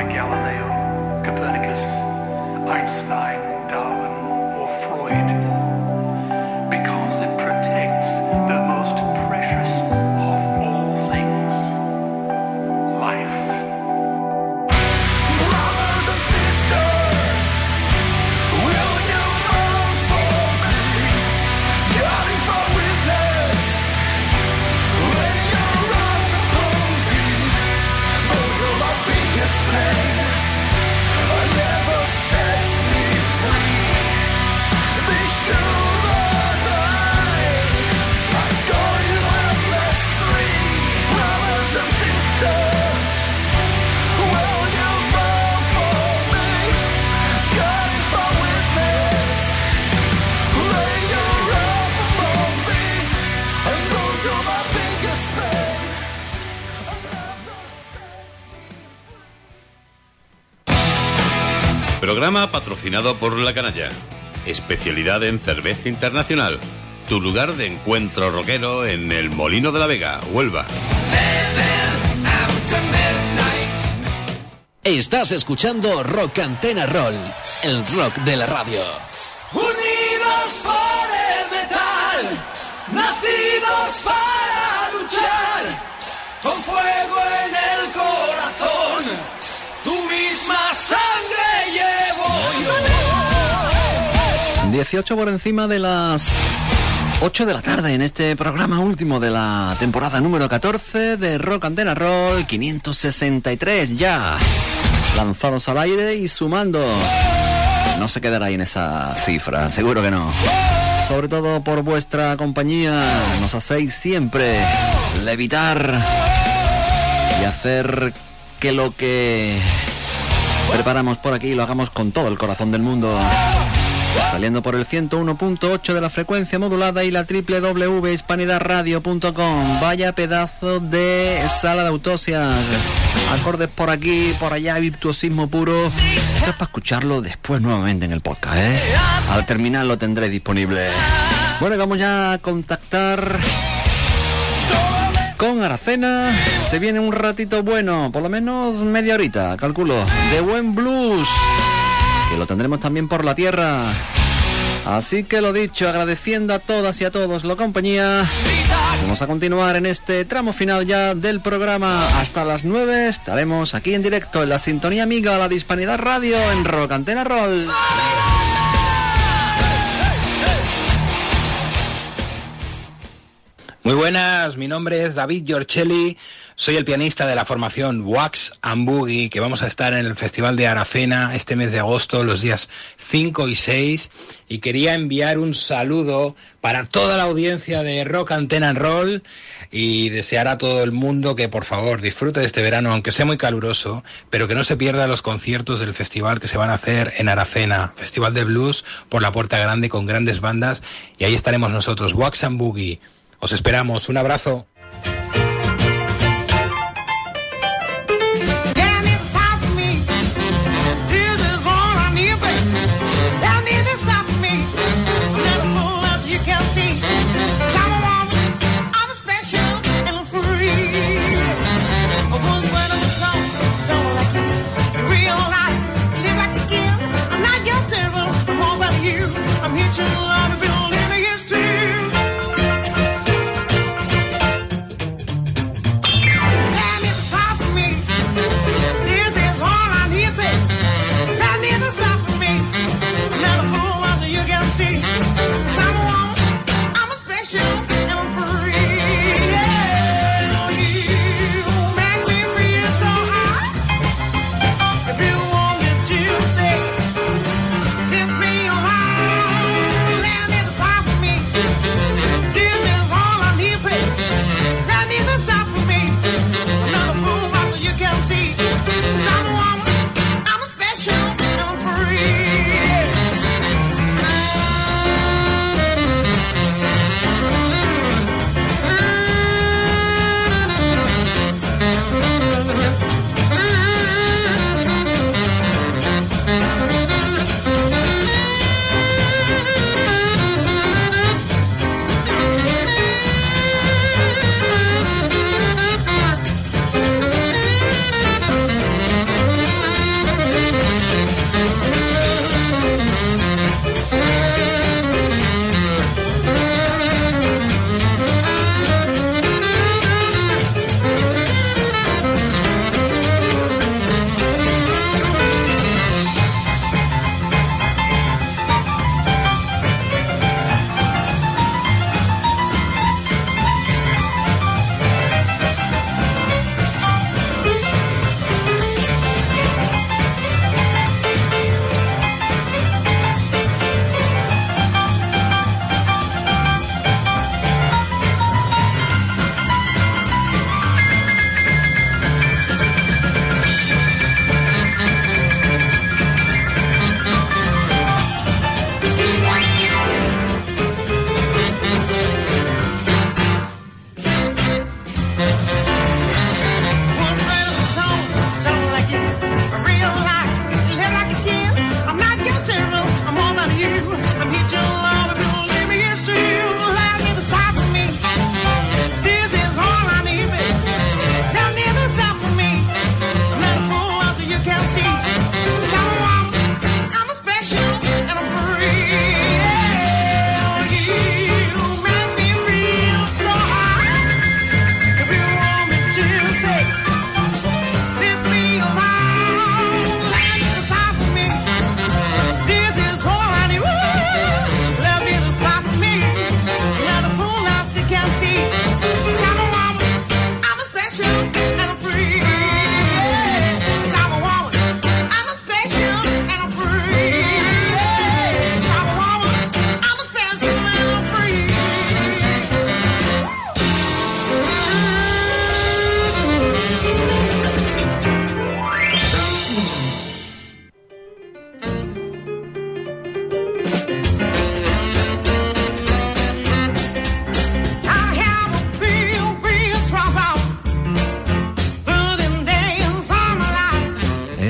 like Galileo, Copernicus, Einstein, Darwin, or Freud, because it protects the most precious of all things, life. Brothers and sisters, will you mourn for me? God is my witness. When you're on the pulpit, but you're my biggest pain. I never sets me free. Be sure that I adore you endlessly. Brothers and sisters, will you mourn for me? God is my witness. Lay your arm upon me. I know you're my biggest pain. Programa patrocinado por La Canalla. Especialidad en cerveza internacional. Tu lugar de encuentro rockero en el Molino de la Vega, Huelva. Estás escuchando Rock Antena Roll, el rock de la radio. Unidos por el metal, nacidos para luchar, con fuego en el corazón, tu misma sangre llevo yo. dieciocho por encima de las ocho de la tarde en este programa último de la temporada número catorce de Rock Antena Roll, quinientos sesenta y tres ya lanzados al aire y sumando. No se quedará ahí en esa cifra, seguro que no. Sobre todo por vuestra compañía, nos hacéis siempre levitar y hacer que lo que preparamos por aquí lo hagamos con todo el corazón del mundo. Saliendo por el ciento uno punto ocho de la frecuencia modulada y la doble u doble u doble u punto hispanidad radio punto com. Vaya pedazo de sala de autopsias. Acordes por aquí, por allá, virtuosismo puro. Esto es para escucharlo después nuevamente en el podcast, ¿eh? Al terminar lo tendré disponible. Bueno, y vamos ya a contactar con Aracena. Se viene un ratito bueno, por lo menos media horita, calculo, de buen blues, que lo tendremos también por la tierra. Así que lo dicho, agradeciendo a todas y a todos la compañía, vamos a continuar en este tramo final ya del programa. Hasta las nueve estaremos aquí en directo en la sintonía amiga, la de Hispanidad Radio, en Rock Antena Roll. Muy buenas, mi nombre es David Giorcelli. Soy el pianista de la formación Wax and Boogie, que vamos a estar en el Festival de Aracena este mes de agosto, los días cinco y seis, y quería enviar un saludo para toda la audiencia de Rock Antena Roll y desear a todo el mundo que por favor disfrute de este verano, aunque sea muy caluroso, pero que no se pierda los conciertos del festival que se van a hacer en Aracena, Festival de Blues por la Puerta Grande con grandes bandas, y ahí estaremos nosotros, Wax and Boogie. Os esperamos, un abrazo. I'm here to love and build in a history.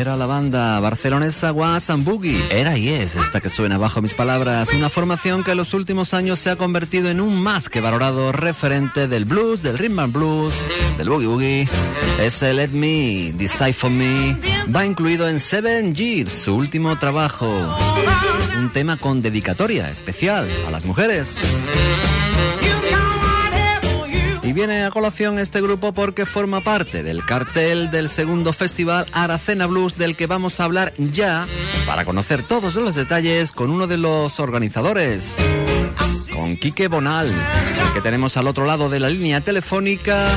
era la banda barcelonesa Wax and Boogie. Era y es esta que suena bajo mis palabras. Una formación que en los últimos años se ha convertido en un más que valorado referente del blues, del rhythm and blues, del boogie boogie. Ese Let Me Decide For Me va incluido en Seven Years, su último trabajo. Un tema con dedicatoria especial a las mujeres. Y viene a colación este grupo porque forma parte del cartel del segundo festival Aracena Blues, del que vamos a hablar ya para conocer todos los detalles con uno de los organizadores, con Quique Bonal, el que tenemos al otro lado de la línea telefónica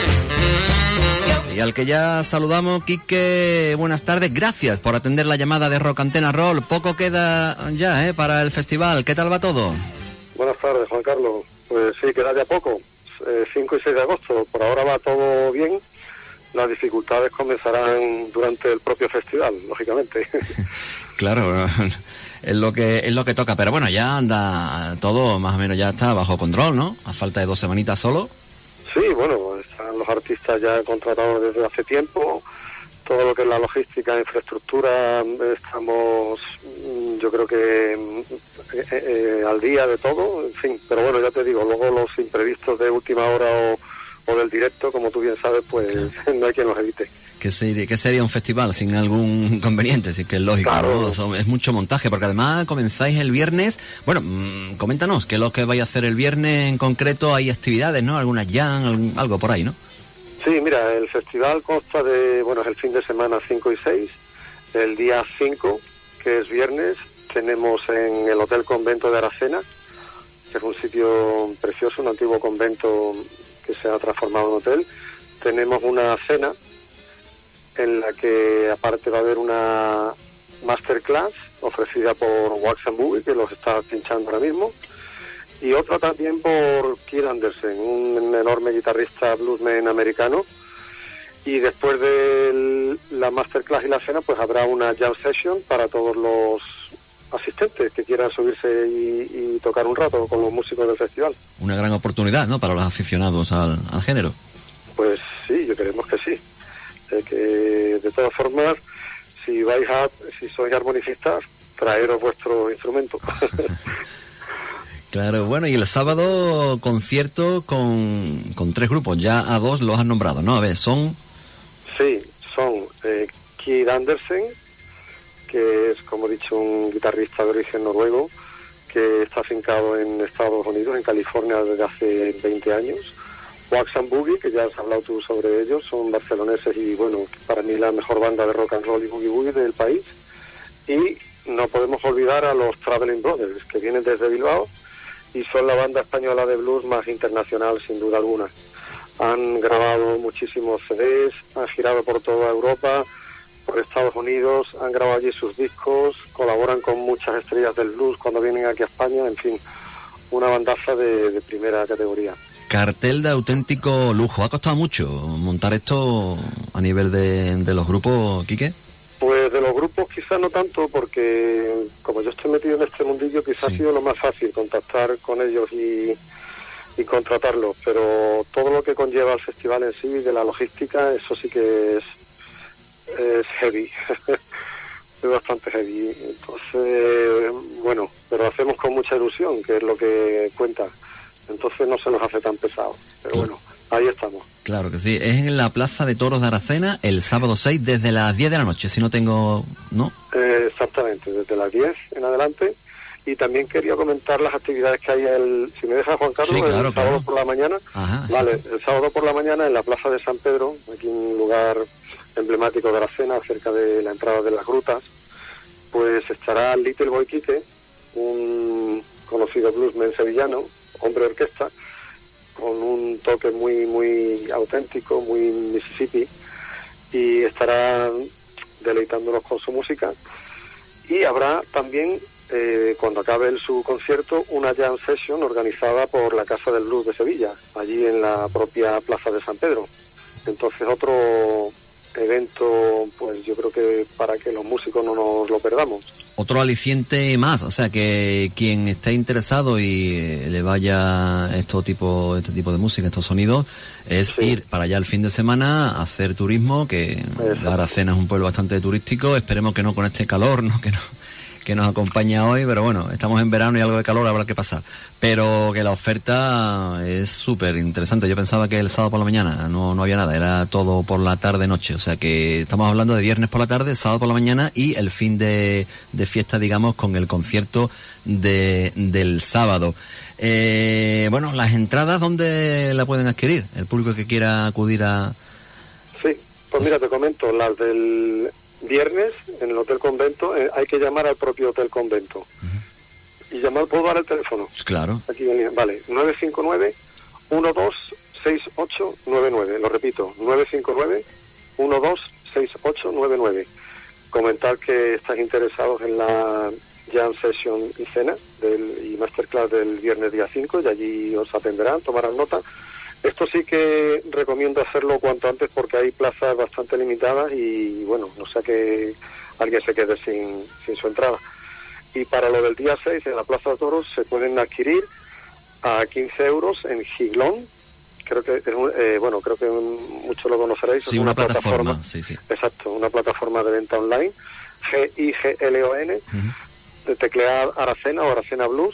y al que ya saludamos. Quique, buenas tardes, gracias por atender la llamada de Rock Antena Roll. Poco queda ya eh, para el festival, ¿qué tal va todo? Buenas tardes, Juan Carlos. Pues sí, queda ya poco. cinco y seis de agosto, por ahora va todo bien. Las dificultades comenzarán durante el propio festival, lógicamente. Claro, es lo que es lo que toca, pero bueno, ya anda todo más o menos, ya está bajo control, ¿no? A falta de dos semanitas solo. Sí, bueno, están los artistas ya contratados desde hace tiempo. Todo lo que es la logística, infraestructura, estamos, yo creo que eh, eh, al día de todo, en fin. Pero bueno, ya te digo, luego los imprevistos de última hora o, o del directo, como tú bien sabes, pues no hay quien los evite. ¿Qué sería, ¿Qué sería un festival sin algún inconveniente? Sí que es lógico, claro. ¿No? Son, es mucho montaje, porque además comenzáis el viernes. Bueno, mmm, coméntanos, ¿qué es lo que vais a hacer el viernes en concreto? Hay actividades, ¿no? Algunas jam, algún, algo por ahí, ¿no? Sí, mira, el festival consta de, bueno, es el fin de semana cinco y seis. El día cinco, que es viernes, tenemos en el Hotel Convento de Aracena, que es un sitio precioso, un antiguo convento que se ha transformado en hotel. Tenemos una cena en la que aparte va a haber una masterclass ofrecida por Wax and Boogie, que los está pinchando ahora mismo, y otra también por Keith Anderson, un enorme guitarrista bluesman americano. Y después de la masterclass y la cena, pues habrá una jam session para todos los asistentes que quieran subirse y, y tocar un rato con los músicos del festival. Una gran oportunidad, ¿no?, para los aficionados al, al género. Pues sí, yo creemos que sí. Eh, que de todas formas, si vais a, si sois armonicistas, traeros vuestro instrumento. Claro, bueno, y el sábado concierto con, con tres grupos, ya a dos los has nombrado, ¿no? A ver, son... Sí, son eh, Keith Anderson, que es, como he dicho, un guitarrista de origen noruego, que está afincado en Estados Unidos, en California, desde hace veinte años. Wax and Boogie, que ya has hablado tú sobre ellos, son barceloneses y, bueno, para mí la mejor banda de rock and roll y boogie boogie del país. Y no podemos olvidar a los Traveling Brothers, que vienen desde Bilbao, y son la banda española de blues más internacional, sin duda alguna. Han grabado muchísimos C Ds, han girado por toda Europa, por Estados Unidos, han grabado allí sus discos, colaboran con muchas estrellas del blues cuando vienen aquí a España, en fin, una bandaza de, de primera categoría. Cartel de auténtico lujo. ¿Ha costado mucho montar esto a nivel de, de los grupos, Quique? Pues de los grupos quizás no tanto, porque como yo estoy metido en este mundillo, quizás sí. Ha sido lo más fácil contactar con ellos y, y contratarlos, pero todo lo que conlleva el festival en sí, de la logística, eso sí que es, es heavy, es bastante heavy. Entonces, bueno, pero lo hacemos con mucha ilusión, que es lo que cuenta, entonces no se nos hace tan pesado, pero sí. Bueno, ahí estamos. Claro que sí, es en la Plaza de Toros de Aracena el sábado seis desde las diez de la noche, si no tengo... ¿no? Eh, exactamente, desde las diez en adelante. Y también quería comentar las actividades que hay, el, si me deja Juan Carlos, sí, claro, el sábado claro. por la mañana. Ajá, vale, exacto. El sábado por la mañana en la Plaza de San Pedro, aquí un lugar emblemático de Aracena, cerca de la entrada de las grutas, pues estará Little Boy Quique, un conocido bluesman sevillano, hombre de orquesta, con un toque muy muy auténtico, muy Mississippi, y estará deleitándonos con su música. Y habrá también, eh, cuando acabe el, su concierto, una jam session organizada por la Casa del Blues de Sevilla, allí en la propia Plaza de San Pedro. Entonces otro evento, pues yo creo que para que los músicos no nos lo perdamos. Otro aliciente más, o sea, que quien esté interesado y eh, le vaya esto tipo, este tipo de música, estos sonidos, es sí. ir para allá el fin de semana a hacer turismo, que Aracena es un pueblo bastante turístico. Esperemos que no con este calor, no que no que nos acompaña hoy, pero bueno, estamos en verano y algo de calor habrá que pasar. Pero que la oferta es súper interesante. Yo pensaba que el sábado por la mañana no, no había nada, era todo por la tarde-noche. O sea que estamos hablando de viernes por la tarde, sábado por la mañana y el fin de, de fiesta, digamos, con el concierto de, del sábado. Eh, bueno, las entradas, ¿dónde la pueden adquirir? El público que quiera acudir a... Sí, pues mira, te comento, las del... viernes en el Hotel Convento, eh, hay que llamar al propio Hotel Convento. Uh-huh. Y llamar, ¿puedo dar el teléfono? Claro. Aquí, vale, nueve cinco nueve, uno dos seis ocho nueve nueve, lo repito, nueve cinco nueve, uno dos seis ocho nueve nueve. Comentar que estáis interesados en la Jam Session y cena del, y Masterclass del viernes día cinco, y allí os atenderán, tomarán nota. Esto sí que recomiendo hacerlo cuanto antes porque hay plazas bastante limitadas y, bueno, no sea que alguien se quede sin, sin su entrada. Y para lo del día seis, en la Plaza de Toros, se pueden adquirir a quince euros en Giglón. Creo que, es un, eh, bueno, creo que muchos lo conoceréis. Sí, es una, una plataforma, plataforma, sí, sí. Exacto, una plataforma de venta online, G I G L O N, uh-huh. de teclear Aracena o Aracena Blues,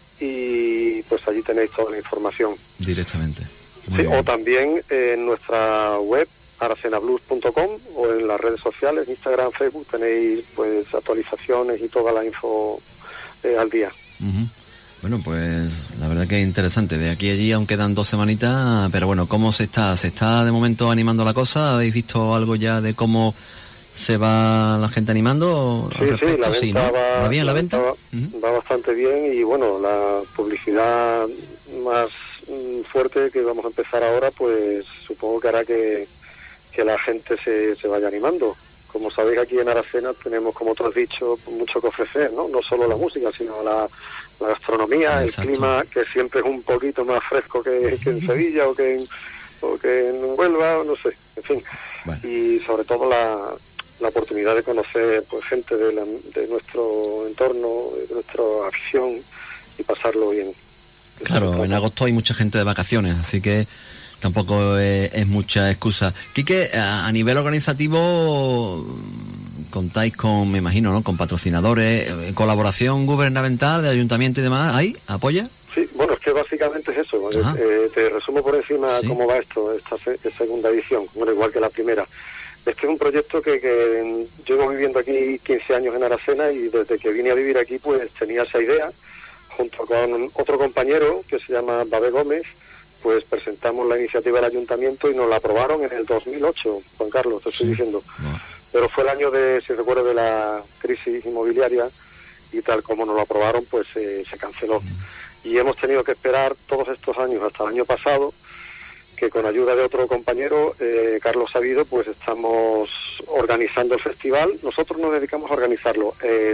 y pues allí tenéis toda la información. Directamente. Sí, o también en nuestra web aracenablues punto com o en las redes sociales, Instagram, Facebook, tenéis pues actualizaciones y toda la info eh, al día. Uh-huh. Bueno, pues la verdad que es interesante. De aquí a allí aún quedan dos semanitas, pero bueno, ¿cómo se está? ¿Se está de momento animando la cosa? ¿Habéis visto algo ya de cómo se va la gente animando? Sí, sí, la venta, sí, ¿no? va, ¿Va bien la, la venta? Va, uh-huh. va bastante bien y bueno, la publicidad más fuerte que vamos a empezar ahora, pues supongo que hará que, que la gente se, se vaya animando. Como sabéis, aquí en Aracena tenemos, como tú has dicho, mucho que ofrecer, ¿no? No solo la música, sino la, la gastronomía, Exacto. el clima, que siempre es un poquito más fresco que, que en Sevilla o que en, o que en Huelva, no sé, en fin. Bueno. Y sobre todo la, la oportunidad de conocer pues gente de, la, de nuestro entorno, de nuestra afición y pasarlo bien. Claro, en agosto hay mucha gente de vacaciones, así que tampoco es, es mucha excusa. Quique, a, a nivel organizativo contáis con, me imagino, ¿no? Con patrocinadores, colaboración gubernamental de ayuntamiento y demás, ¿hay? ¿Apoya? Sí, bueno, es que básicamente es eso. Eh, te resumo por encima ¿Sí? cómo va esto, esta se, segunda edición, bueno, igual que la primera. Este es un proyecto que, que llevo viviendo aquí quince años en Aracena y desde que vine a vivir aquí pues tenía esa idea. Junto con otro compañero que se llama Babé Gómez, pues presentamos la iniciativa del ayuntamiento y nos la aprobaron en el dos mil ocho, Juan Carlos, te estoy sí. diciendo. No. Pero fue el año de, si recuerdo, de la crisis inmobiliaria y tal como nos lo aprobaron, pues eh, se canceló. Mm. Y hemos tenido que esperar todos estos años, hasta el año pasado, que con ayuda de otro compañero, eh, Carlos Sabido, pues estamos organizando el festival. Nosotros nos dedicamos a organizarlo. Eh,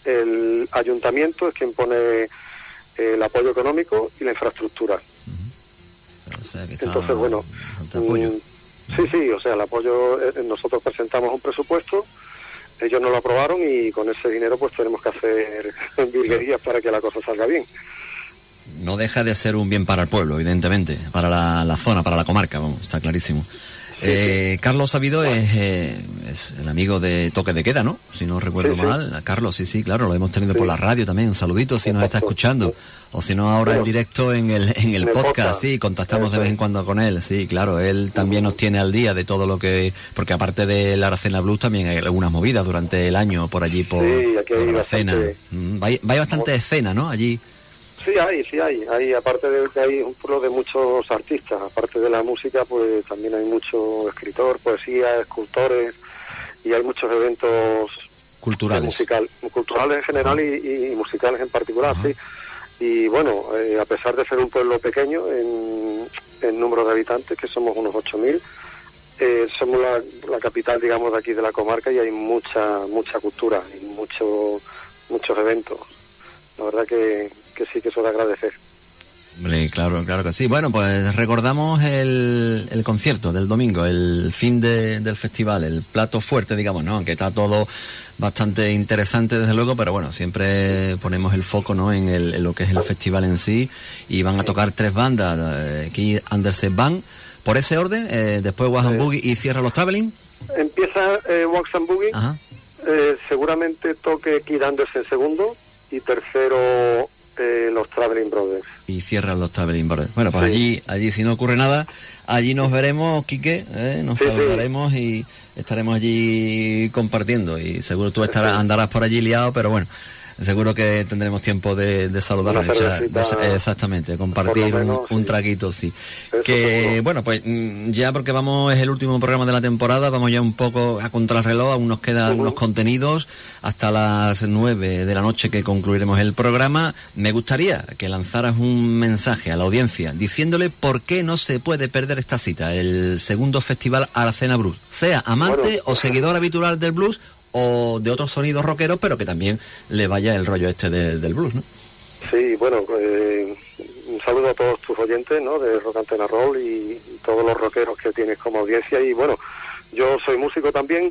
el ayuntamiento es quien pone el apoyo económico y la infraestructura. Uh-huh. O sea, que está Entonces, bueno, apoyo. Mm, sí, sí, o sea, el apoyo, eh, nosotros presentamos un presupuesto, ellos nos lo aprobaron y con ese dinero pues tenemos que hacer virguerías para que la cosa salga bien. No deja de ser un bien para el pueblo, evidentemente, para la, la zona, para la comarca, vamos, está clarísimo. Sí, eh, sí. Carlos Sabido bueno. es, eh, es el amigo de Toque de Queda, ¿no? Si no recuerdo sí, mal. Sí. Carlos, sí, sí, claro, lo hemos tenido sí. por la radio también. Un saludito si nos está escuchando. Sí. O si no, ahora bueno, en directo en el, en el, en el podcast, podcast, sí, contactamos sí, de vez en cuando con él. Sí, claro, él también nos tiene al día de todo lo que... Porque aparte de la Aracena Blues también hay algunas movidas durante el año por allí, por, sí, aquí por la escena. Va, va hay bastante escena, ¿no? Allí. Sí, hay, sí hay. hay aparte de que hay un pueblo de muchos artistas, aparte de la música, pues también hay mucho escritor, poesía, escultores, y hay muchos eventos culturales, musical, culturales en general y, y musicales en particular, uh-huh. sí. Y bueno, eh, a pesar de ser un pueblo pequeño en, en número de habitantes, que somos unos ocho mil, eh, somos la, la capital, digamos, de aquí de la comarca y hay mucha mucha cultura y mucho, muchos eventos. La verdad que, que sí que eso de agradecer. Hombre, claro, claro que sí. Bueno, pues recordamos el, el concierto del domingo, el fin de, del festival, el plato fuerte, digamos, ¿no? Aunque está todo bastante interesante, desde luego, pero bueno, siempre ponemos el foco, ¿no? En, el, en lo que es el festival en sí, y van a tocar tres bandas, eh, Kid Andersen Band, por ese orden, eh, después Wax and Boogie y cierra los Traveling. Empieza eh, Wax and Boogie, Ajá. Eh, seguramente toque Kid Andersen segundo, y tercero eh, los Traveling Brothers. Y cierran los Traveling Brothers. Bueno, pues Sí. allí, allí si no ocurre nada, allí nos veremos, Quique, ¿eh? Nos Sí, sí. saludaremos y estaremos allí compartiendo. Y seguro tú estarás, andarás por allí liado, pero bueno, seguro que tendremos tiempo de, de saludarnos. Una echar- cervecita, de- exactamente, compartir por lo menos, un, un sí. traguito, sí. Que bueno, pues mm, ya porque vamos, es el último programa de la temporada, vamos ya un poco a contrarreloj, aún nos quedan algunos contenidos hasta las nueve de la noche que concluiremos el programa. Me gustaría que lanzaras un mensaje a la audiencia diciéndole por qué no se puede perder esta cita, el segundo festival Aracena Blues, sea amante Bueno. o seguidor habitual del blues o de otros sonidos rockeros, pero que también le vaya el rollo este de- del blues, ¿no? Sí, bueno, eh, un saludo a todos tus oyentes, ¿no? De Rock Antena Roll y, y todos los rockeros que tienes como audiencia. Y bueno, yo soy músico también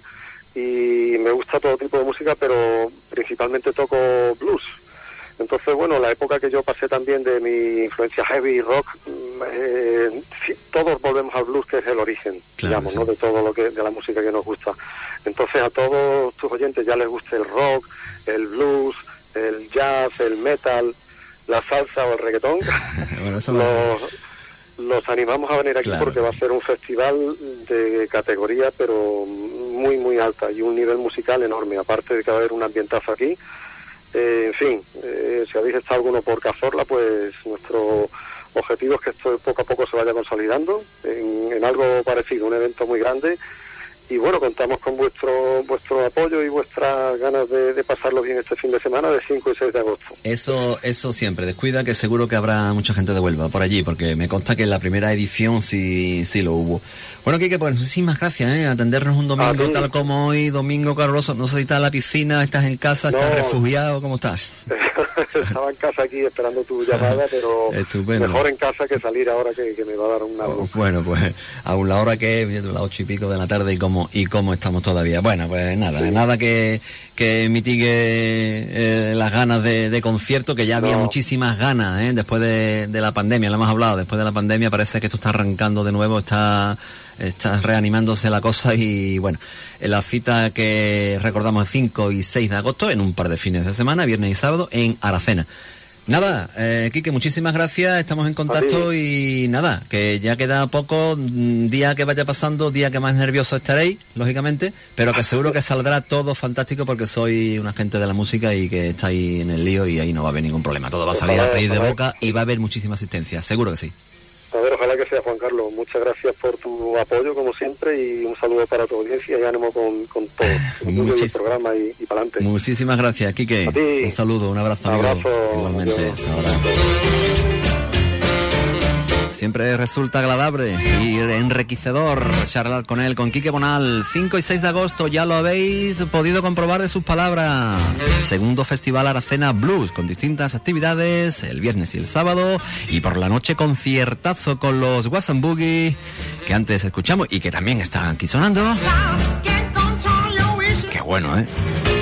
y me gusta todo tipo de música, pero principalmente toco blues. Entonces, bueno, la época que yo pasé también de mi influencia heavy rock, mm, eh, sí, todos volvemos al blues, que es el origen, Claro, digamos, sí. ¿no? De todo lo que, de la música que nos gusta. Entonces, a todos tus oyentes ya les gusta el rock, el blues, el jazz, el metal, la salsa o el reggaetón. Bueno, eso lo- los, los animamos a venir aquí Claro. porque va a ser un festival de categoría, pero muy, muy alta y un nivel musical enorme. Aparte de que va a haber un ambientazo aquí. Eh, en fin, eh, si habéis estado alguno por Cazorla, pues nuestro objetivo es que esto poco a poco se vaya consolidando en, en algo parecido, un evento muy grande. Y bueno, contamos con vuestro vuestro apoyo y vuestras ganas de, de pasarlo bien este fin de semana de cinco y seis de agosto. Eso, eso siempre. Descuida que seguro que habrá mucha gente de Huelva por allí, porque me consta que en la primera edición sí, sí lo hubo. Bueno, Quique, pues muchísimas gracias, ¿eh? Atendernos un domingo ti. tal como hoy, domingo caluroso. No sé si estás en la piscina, estás en casa, estás No. refugiado, ¿cómo estás? Estaba en casa aquí esperando tu llamada, pero Estupendo. mejor en casa que salir ahora que, que me va a dar un algo. Bueno, pues aún la hora que es, viendo las ocho y pico de la tarde y cómo, y cómo estamos todavía. Bueno, pues nada, nada que, que mitigue eh, las ganas de, de concierto, que ya había No. muchísimas ganas, ¿eh? Después de, de la pandemia, lo hemos hablado, después de la pandemia parece que esto está arrancando de nuevo, está, está reanimándose la cosa y bueno, en la cita que recordamos el cinco y seis de agosto, en un par de fines de semana, viernes y sábado, en Aracena. Nada, eh, Quique, muchísimas gracias, estamos en contacto y nada, que ya queda poco, mm, día que vaya pasando, día que más nervioso estaréis, lógicamente, pero que seguro que saldrá todo fantástico porque soy una gente de la música y que está ahí en el lío y ahí no va a haber ningún problema, todo va a salir a pedir de boca y va a haber muchísima asistencia, seguro que sí. A ver, ojalá que sea, Juan Carlos. Muchas gracias por tu apoyo, como siempre, y un saludo para tu audiencia y ánimo con, con todo. Con tuyo y el programa y, y para adelante. Muchísimas gracias, Quique. A ti. Un saludo, un abrazo, Un amigo. abrazo. Igualmente, Adiós. hasta ahora. Siempre resulta agradable y enriquecedor charlar con él, con Quique Bonal. cinco y seis de agosto, ya lo habéis podido comprobar de sus palabras. Segundo Festival Aracena Blues, con distintas actividades, el viernes y el sábado. Y por la noche, conciertazo con los Wax and Boogie, que antes escuchamos y que también están aquí sonando. Qué bueno, ¿eh?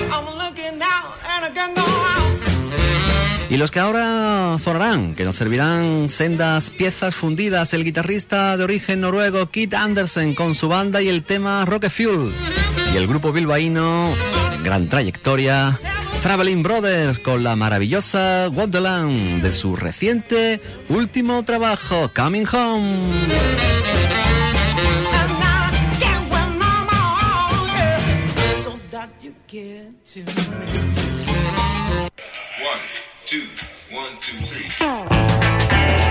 Y los que ahora sonarán, que nos servirán sendas piezas fundidas, el guitarrista de origen noruego Kid Andersen con su banda y el tema Rocket Fuel. Y el grupo bilbaíno, gran trayectoria, Traveling Brothers con la maravillosa Wonderland de su reciente último trabajo, Coming Home. One, two, one, two, three.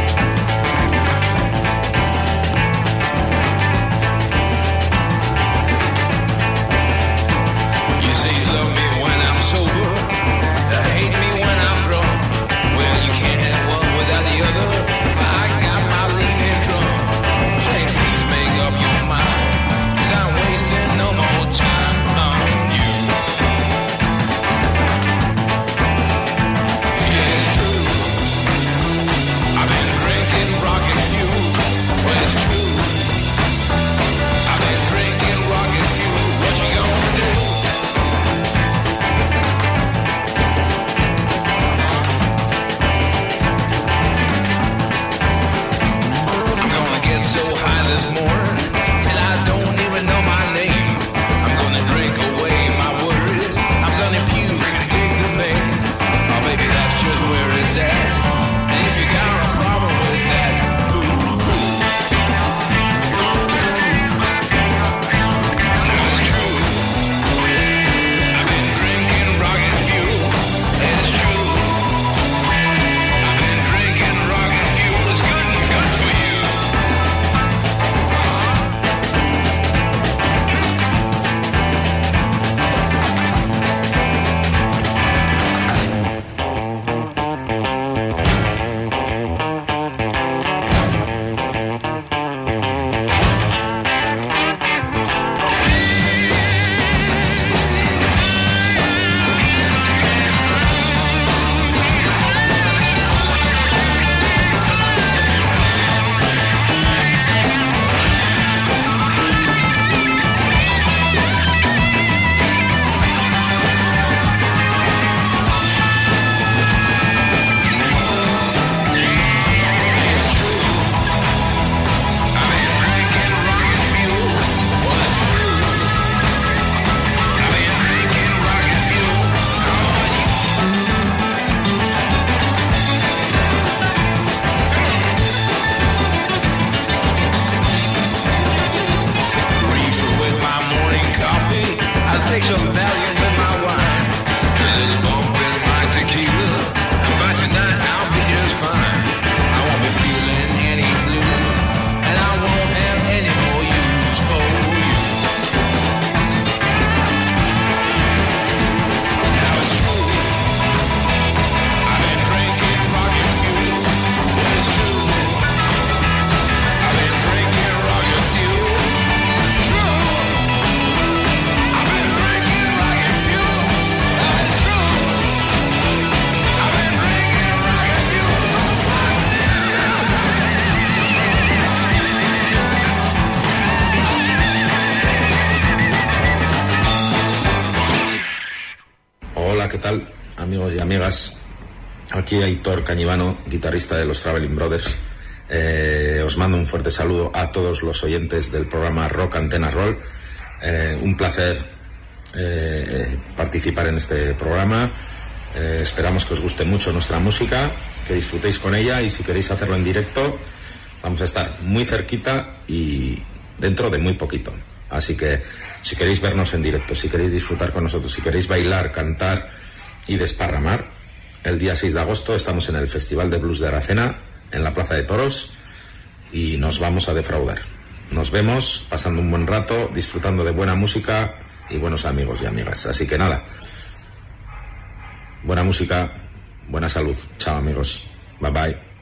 You say you love me when I'm sober, uh, hate me when I'm drunk. Well, you can't have one without the other. I got my leaning drum. Say, please make up your mind, 'cause I'm wasting no more time on you. Yeah, it's true. ¿qué tal, amigos y amigas? Aquí Aitor Cañivano, guitarrista de los Traveling Brothers. Eh, os mando un fuerte saludo a todos los oyentes del programa Rock Antena Roll. Eh, un placer eh, participar en este programa. Eh, esperamos que os guste mucho nuestra música, que disfrutéis con ella, y si queréis hacerlo en directo, vamos a estar muy cerquita y dentro de muy poquito. Así que si queréis vernos en directo, si queréis disfrutar con nosotros, si queréis bailar, cantar y desparramar, el día seis de agosto estamos en el Festival de Blues de Aracena, en la Plaza de Toros, y nos vamos a defraudar. Nos vemos pasando un buen rato, disfrutando de buena música y buenos amigos y amigas. Así que nada, buena música, buena salud. Chao, amigos. Bye bye.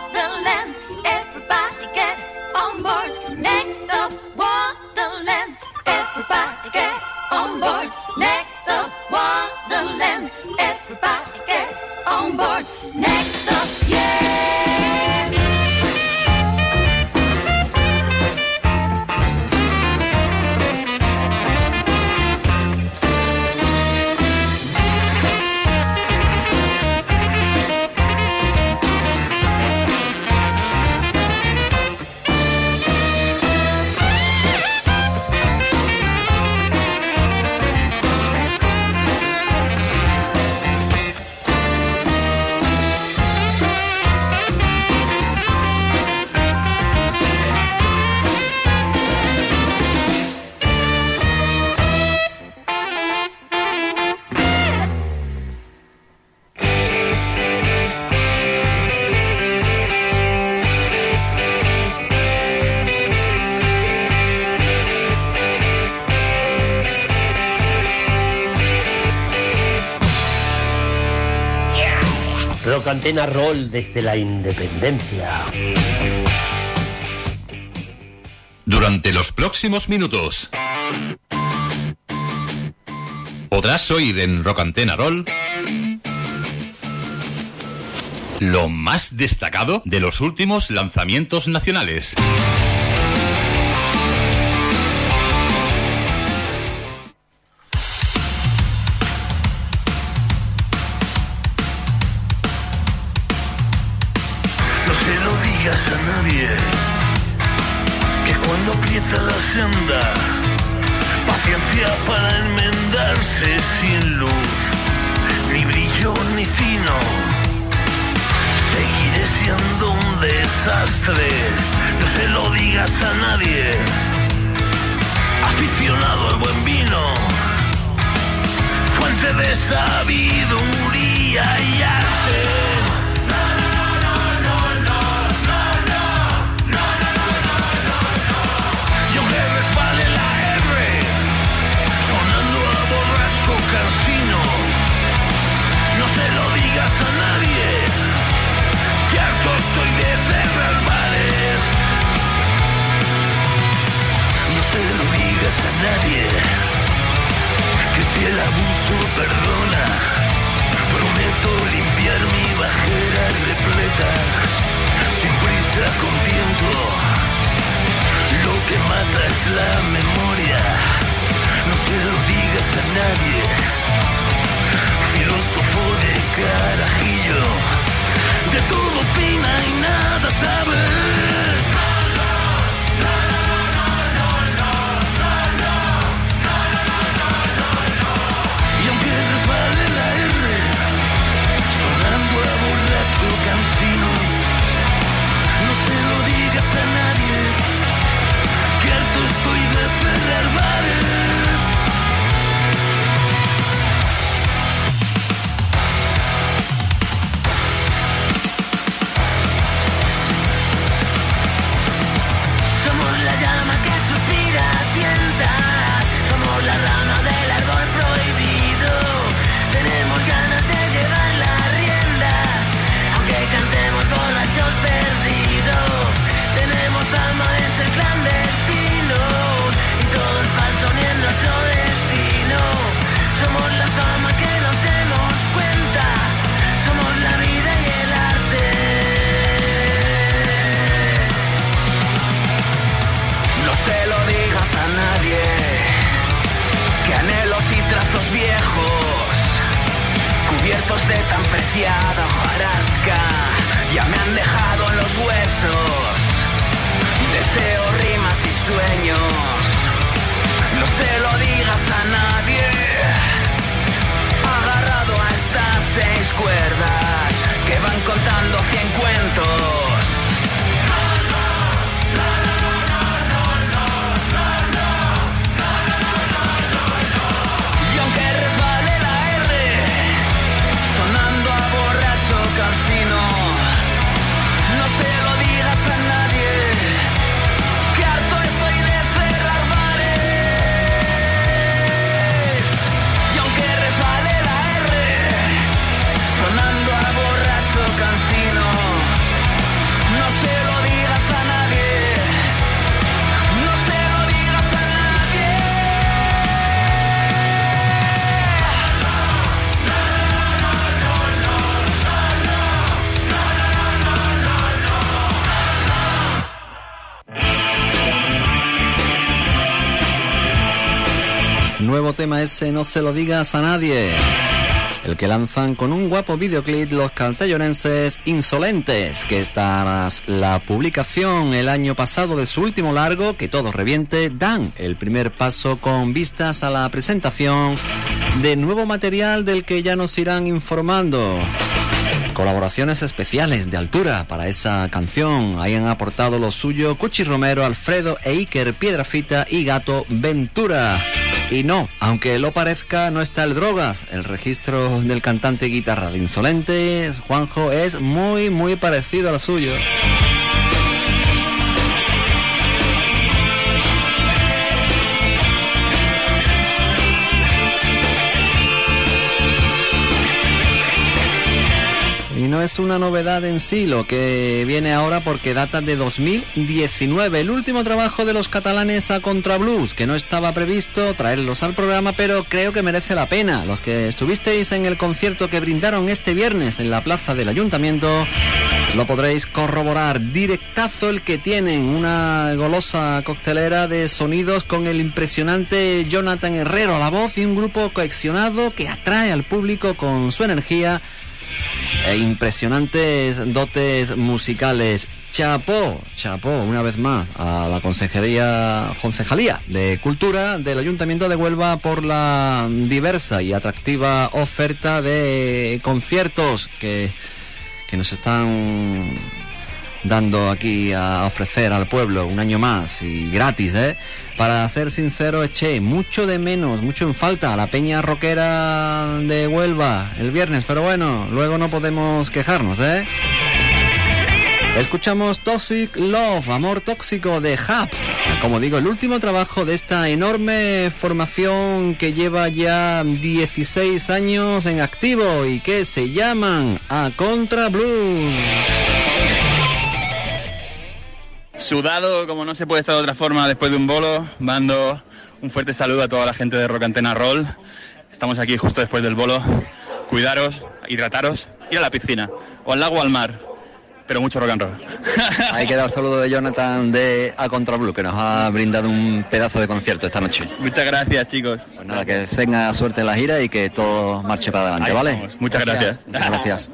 Next up, Wonderland. Rock Antena Roll desde la independencia. Durante los próximos minutos podrás oír en Rock Antena Roll lo más destacado de los últimos lanzamientos nacionales. No se lo digas a nadie, que cuando empieza la senda, paciencia para enmendarse sin luz, ni brillo ni tino, seguiré siendo un desastre. No se lo digas a nadie, aficionado al buen vino, fuente de sabiduría y arte. Cansino, no se lo digas a nadie, que harto estoy de cerrar bares. No se lo digas a nadie, que si el abuso perdona, prometo limpiar mi bajera repleta, sin prisa, con tiempo. Lo que mata es la memoria. No se lo digas a nadie, filósofo de carajillo, de todo opina y nada sabe. Y aunque resbale la R, sonando a borracho cansino, no se lo digas a nadie, que harto estoy de cerrar bares. Somos la rama del árbol prohibido. Tenemos ganas de llevar las riendas, aunque cantemos borrachos perdidos. Tenemos fama de ser clandestinos, y todo es falso ni en nuestro destino. Somos la fama que nos demos cuenta, somos la vida y el arte. No se lo digas a nadie, que anhelos y trastos viejos, cubiertos de tan preciada hojarasca, ya me han dejado en los huesos. Deseo, rimas y sueños, no se lo digas a nadie, agarrado a estas seis cuerdas que van contando cien cuentos. Casino, no se lo digas a nadie, que harto estoy de cerrar bares. Y aunque resbale la R, sonando a borracho cansino, no se lo digas a nadie, no se lo digas a nadie. Nuevo tema ese, no se lo digas a nadie. El que lanzan con un guapo videoclip los castellonenses Insolentes, que tras la publicación el año pasado de su último largo, Que todo reviente, dan el primer paso con vistas a la presentación de nuevo material del que ya nos irán informando. Colaboraciones especiales de altura para esa canción. Ahí han aportado lo suyo Cuchi Romero, Alfredo e Iker Piedrafita y Gato Ventura. Y no, aunque lo parezca, no está el Drogas. El registro del cantante guitarra de Insolentes, Juanjo, es muy, muy parecido al suyo. Y no es una novedad en sí lo que viene ahora porque data de dos mil diecinueve, el último trabajo de los catalanes A Contrablues, que no estaba previsto traerlos al programa, pero creo que merece la pena. Los que estuvisteis en el concierto que brindaron este viernes en la plaza del Ayuntamiento lo podréis corroborar. Directazo el que tienen, una golosa coctelera de sonidos con el impresionante Jonathan Herrero a la voz y un grupo cohesionado que atrae al público con su energía e impresionantes dotes musicales. Chapó, chapó una vez más a la Consejería, Concejalía de Cultura del Ayuntamiento de Huelva por la diversa y atractiva oferta de conciertos que, que nos están dando aquí a ofrecer al pueblo un año más y gratis, ¿eh? Para ser sincero, eché mucho de menos, mucho en falta a la peña rockera de Huelva el viernes, pero bueno, luego no podemos quejarnos, ¿eh? Escuchamos Toxic Love, Amor Tóxico de Hub. Como digo, el último trabajo de esta enorme formación que lleva ya dieciséis años en activo y que se llaman A Contrablues. Sudado, como no se puede estar de otra forma después de un bolo, mando un fuerte saludo a toda la gente de Rock Antena Roll. Estamos aquí justo después del bolo. Cuidaros, hidrataros, ir a la piscina, o al lago o al mar, pero mucho rock and roll. Ahí queda el saludo de Jonathan de A Contrablues, que nos ha brindado un pedazo de concierto esta noche. Muchas gracias, chicos. Pues nada, que tenga suerte en la gira y que todo marche para adelante, Ahí ¿vale? vamos. Muchas gracias. Muchas gracias.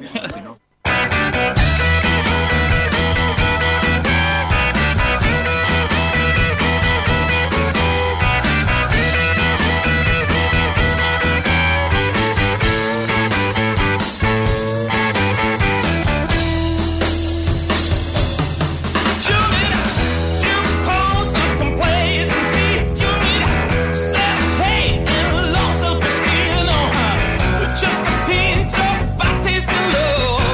Just a pinch of bad taste in love.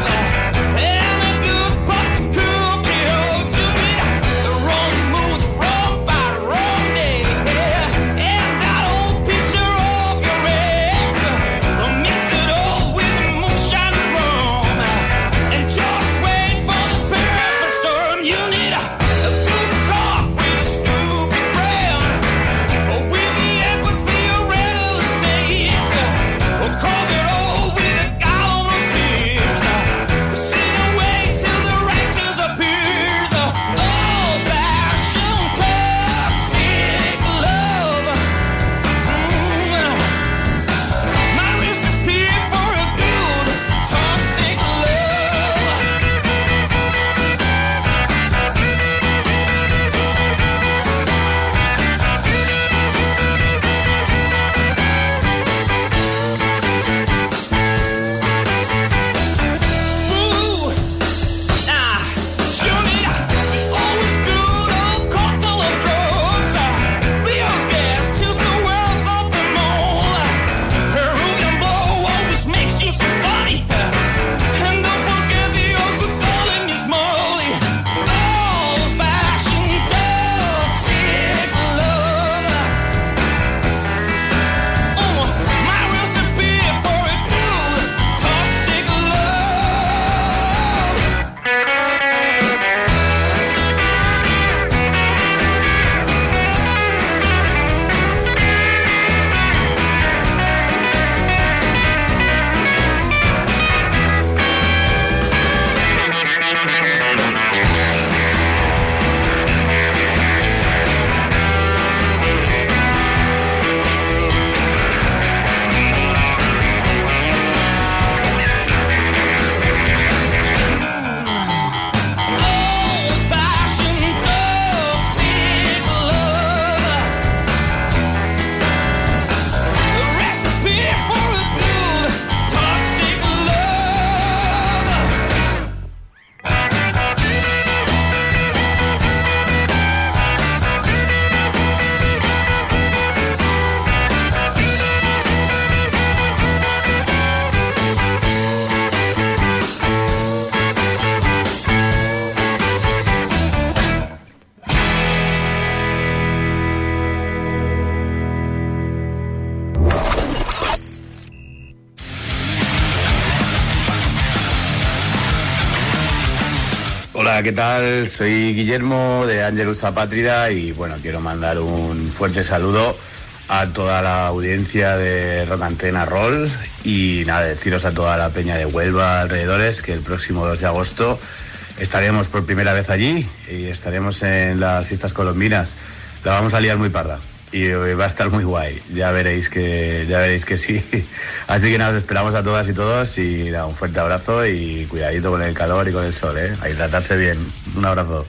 Hola, ¿qué tal? Soy Guillermo de Ángelus Apátrida y bueno, quiero mandar un fuerte saludo a toda la audiencia de Rock Antena Roll y nada, deciros a toda la peña de Huelva alrededores que el próximo dos de agosto estaremos por primera vez allí y estaremos en las fiestas colombinas. La vamos a liar muy parda y va a estar muy guay, ya veréis que ya veréis que sí. Así que nada, os esperamos a todas y todos y nada, un fuerte abrazo y cuidadito con el calor y con el sol, ¿eh? A hidratarse bien. Un abrazo.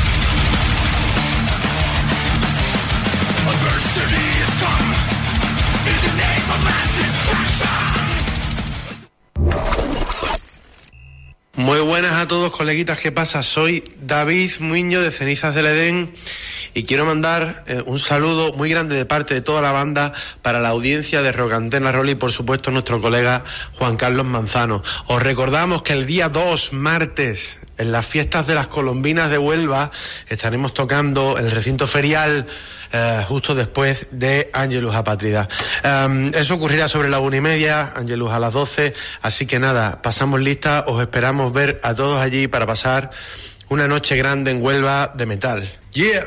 Muy buenas a todos, coleguitas, ¿qué pasa? Soy David Muñoz de Cenizas del Edén y quiero mandar eh, un saludo muy grande de parte de toda la banda para la audiencia de Rock Antena Roll y por supuesto nuestro colega Juan Carlos Manzano. Os recordamos que el día dos, martes, en las fiestas de las Colombinas de Huelva, estaremos tocando en el recinto ferial eh, justo después de Ángelus Apátrida. Um, eso ocurrirá sobre la una y media, Ángelus a las doce, así que nada, pasamos lista, os esperamos ver a todos allí para pasar una noche grande en Huelva de metal. ¡Yeah!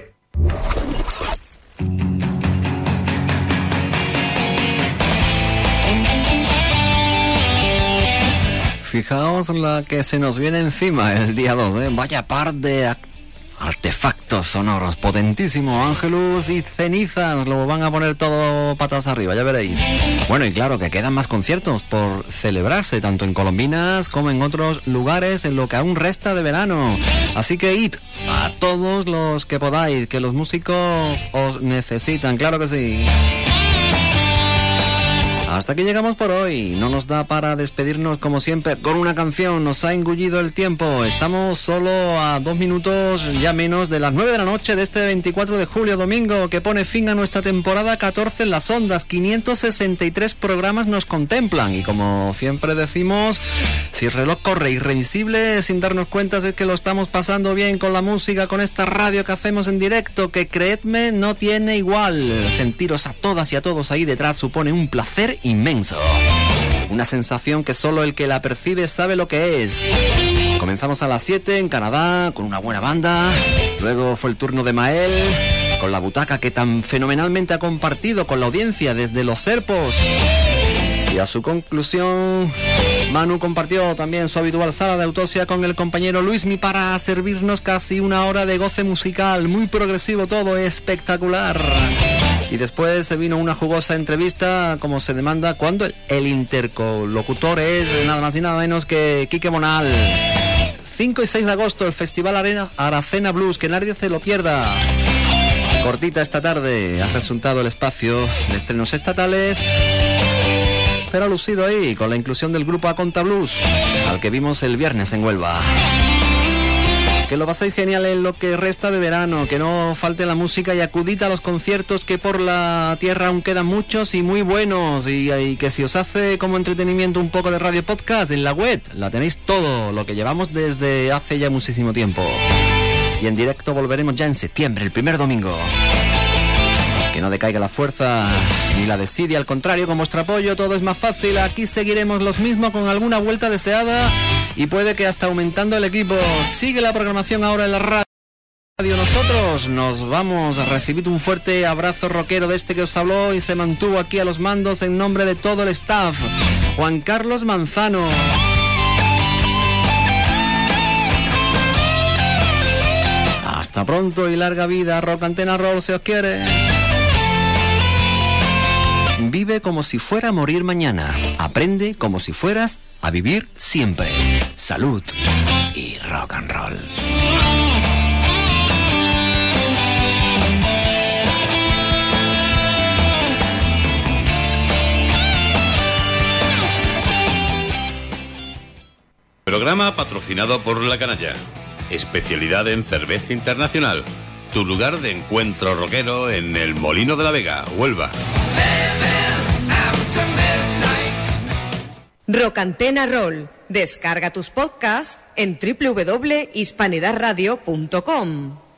Fijaos la que se nos viene encima el día dos, ¿eh? Vaya par de artefactos sonoros potentísimo. Ángelus y Cenizas lo van a poner todo patas arriba, ya veréis. Bueno, y claro que quedan más conciertos por celebrarse, tanto en Colombinas como en otros lugares en lo que aún resta de verano. Así que id a todos los que podáis, que los músicos os necesitan, claro que sí. Hasta aquí llegamos por hoy. No nos da para despedirnos como siempre con una canción. Nos ha engullido el tiempo. Estamos solo a dos minutos, ya menos, de las nueve de la noche de este veinticuatro de julio, domingo, que pone fin a nuestra temporada catorce en las ondas. quinientos sesenta y tres programas nos contemplan. Y como siempre decimos, si el reloj corre irreversible, sin darnos cuenta, es que lo estamos pasando bien con la música, con esta radio que hacemos en directo, que creedme, no tiene igual. Sentiros a todas y a todos ahí detrás supone un placer inmenso. Una sensación que solo el que la percibe sabe lo que es. Comenzamos a las siete en Canadá con una buena banda. Luego fue el turno de Mael con la butaca que tan fenomenalmente ha compartido con la audiencia desde Los Serpos. Y a su conclusión, Manu compartió también su habitual sala de autopsia con el compañero Luismi para servirnos casi una hora de goce musical. Muy progresivo todo, espectacular. Y después se vino una jugosa entrevista, como se demanda, cuando el interlocutor es nada más y nada menos que Quique Bonal. cinco y seis de agosto, el Festival Arena Aracena Blues, que nadie se lo pierda. Cortita esta tarde, ha resultado el espacio de estrenos estatales, pero ha lucido ahí con la inclusión del grupo Aconta Blues, al que vimos el viernes en Huelva. Que lo paséis genial en lo que resta de verano, que no falte la música y acudid a los conciertos, que por la tierra aún quedan muchos y muy buenos, y, y que si os hace como entretenimiento un poco de radio podcast, en la web la tenéis todo lo que llevamos desde hace ya muchísimo tiempo. Y en directo volveremos ya en septiembre, el primer domingo. Que no decaiga la fuerza ni la desidia, al contrario, con vuestro apoyo todo es más fácil. Aquí seguiremos los mismos con alguna vuelta deseada y puede que hasta aumentando el equipo. Sigue la programación ahora en la radio. Nosotros nos vamos a recibir un fuerte abrazo rockero de este que os habló y se mantuvo aquí a los mandos en nombre de todo el staff, Juan Carlos Manzano. Hasta pronto y larga vida, Rock Antena Roll, se os quiere. Vive como si fuera a morir mañana. Aprende como si fueras a vivir siempre. Salud y rock and roll. Programa patrocinado por La Canalla. Especialidad en cerveza internacional. Tu lugar de encuentro rockero en el Molino de la Vega, Huelva. Rock Antena Roll. Descarga tus podcasts en doble u doble u doble u punto hispanidad radio punto com.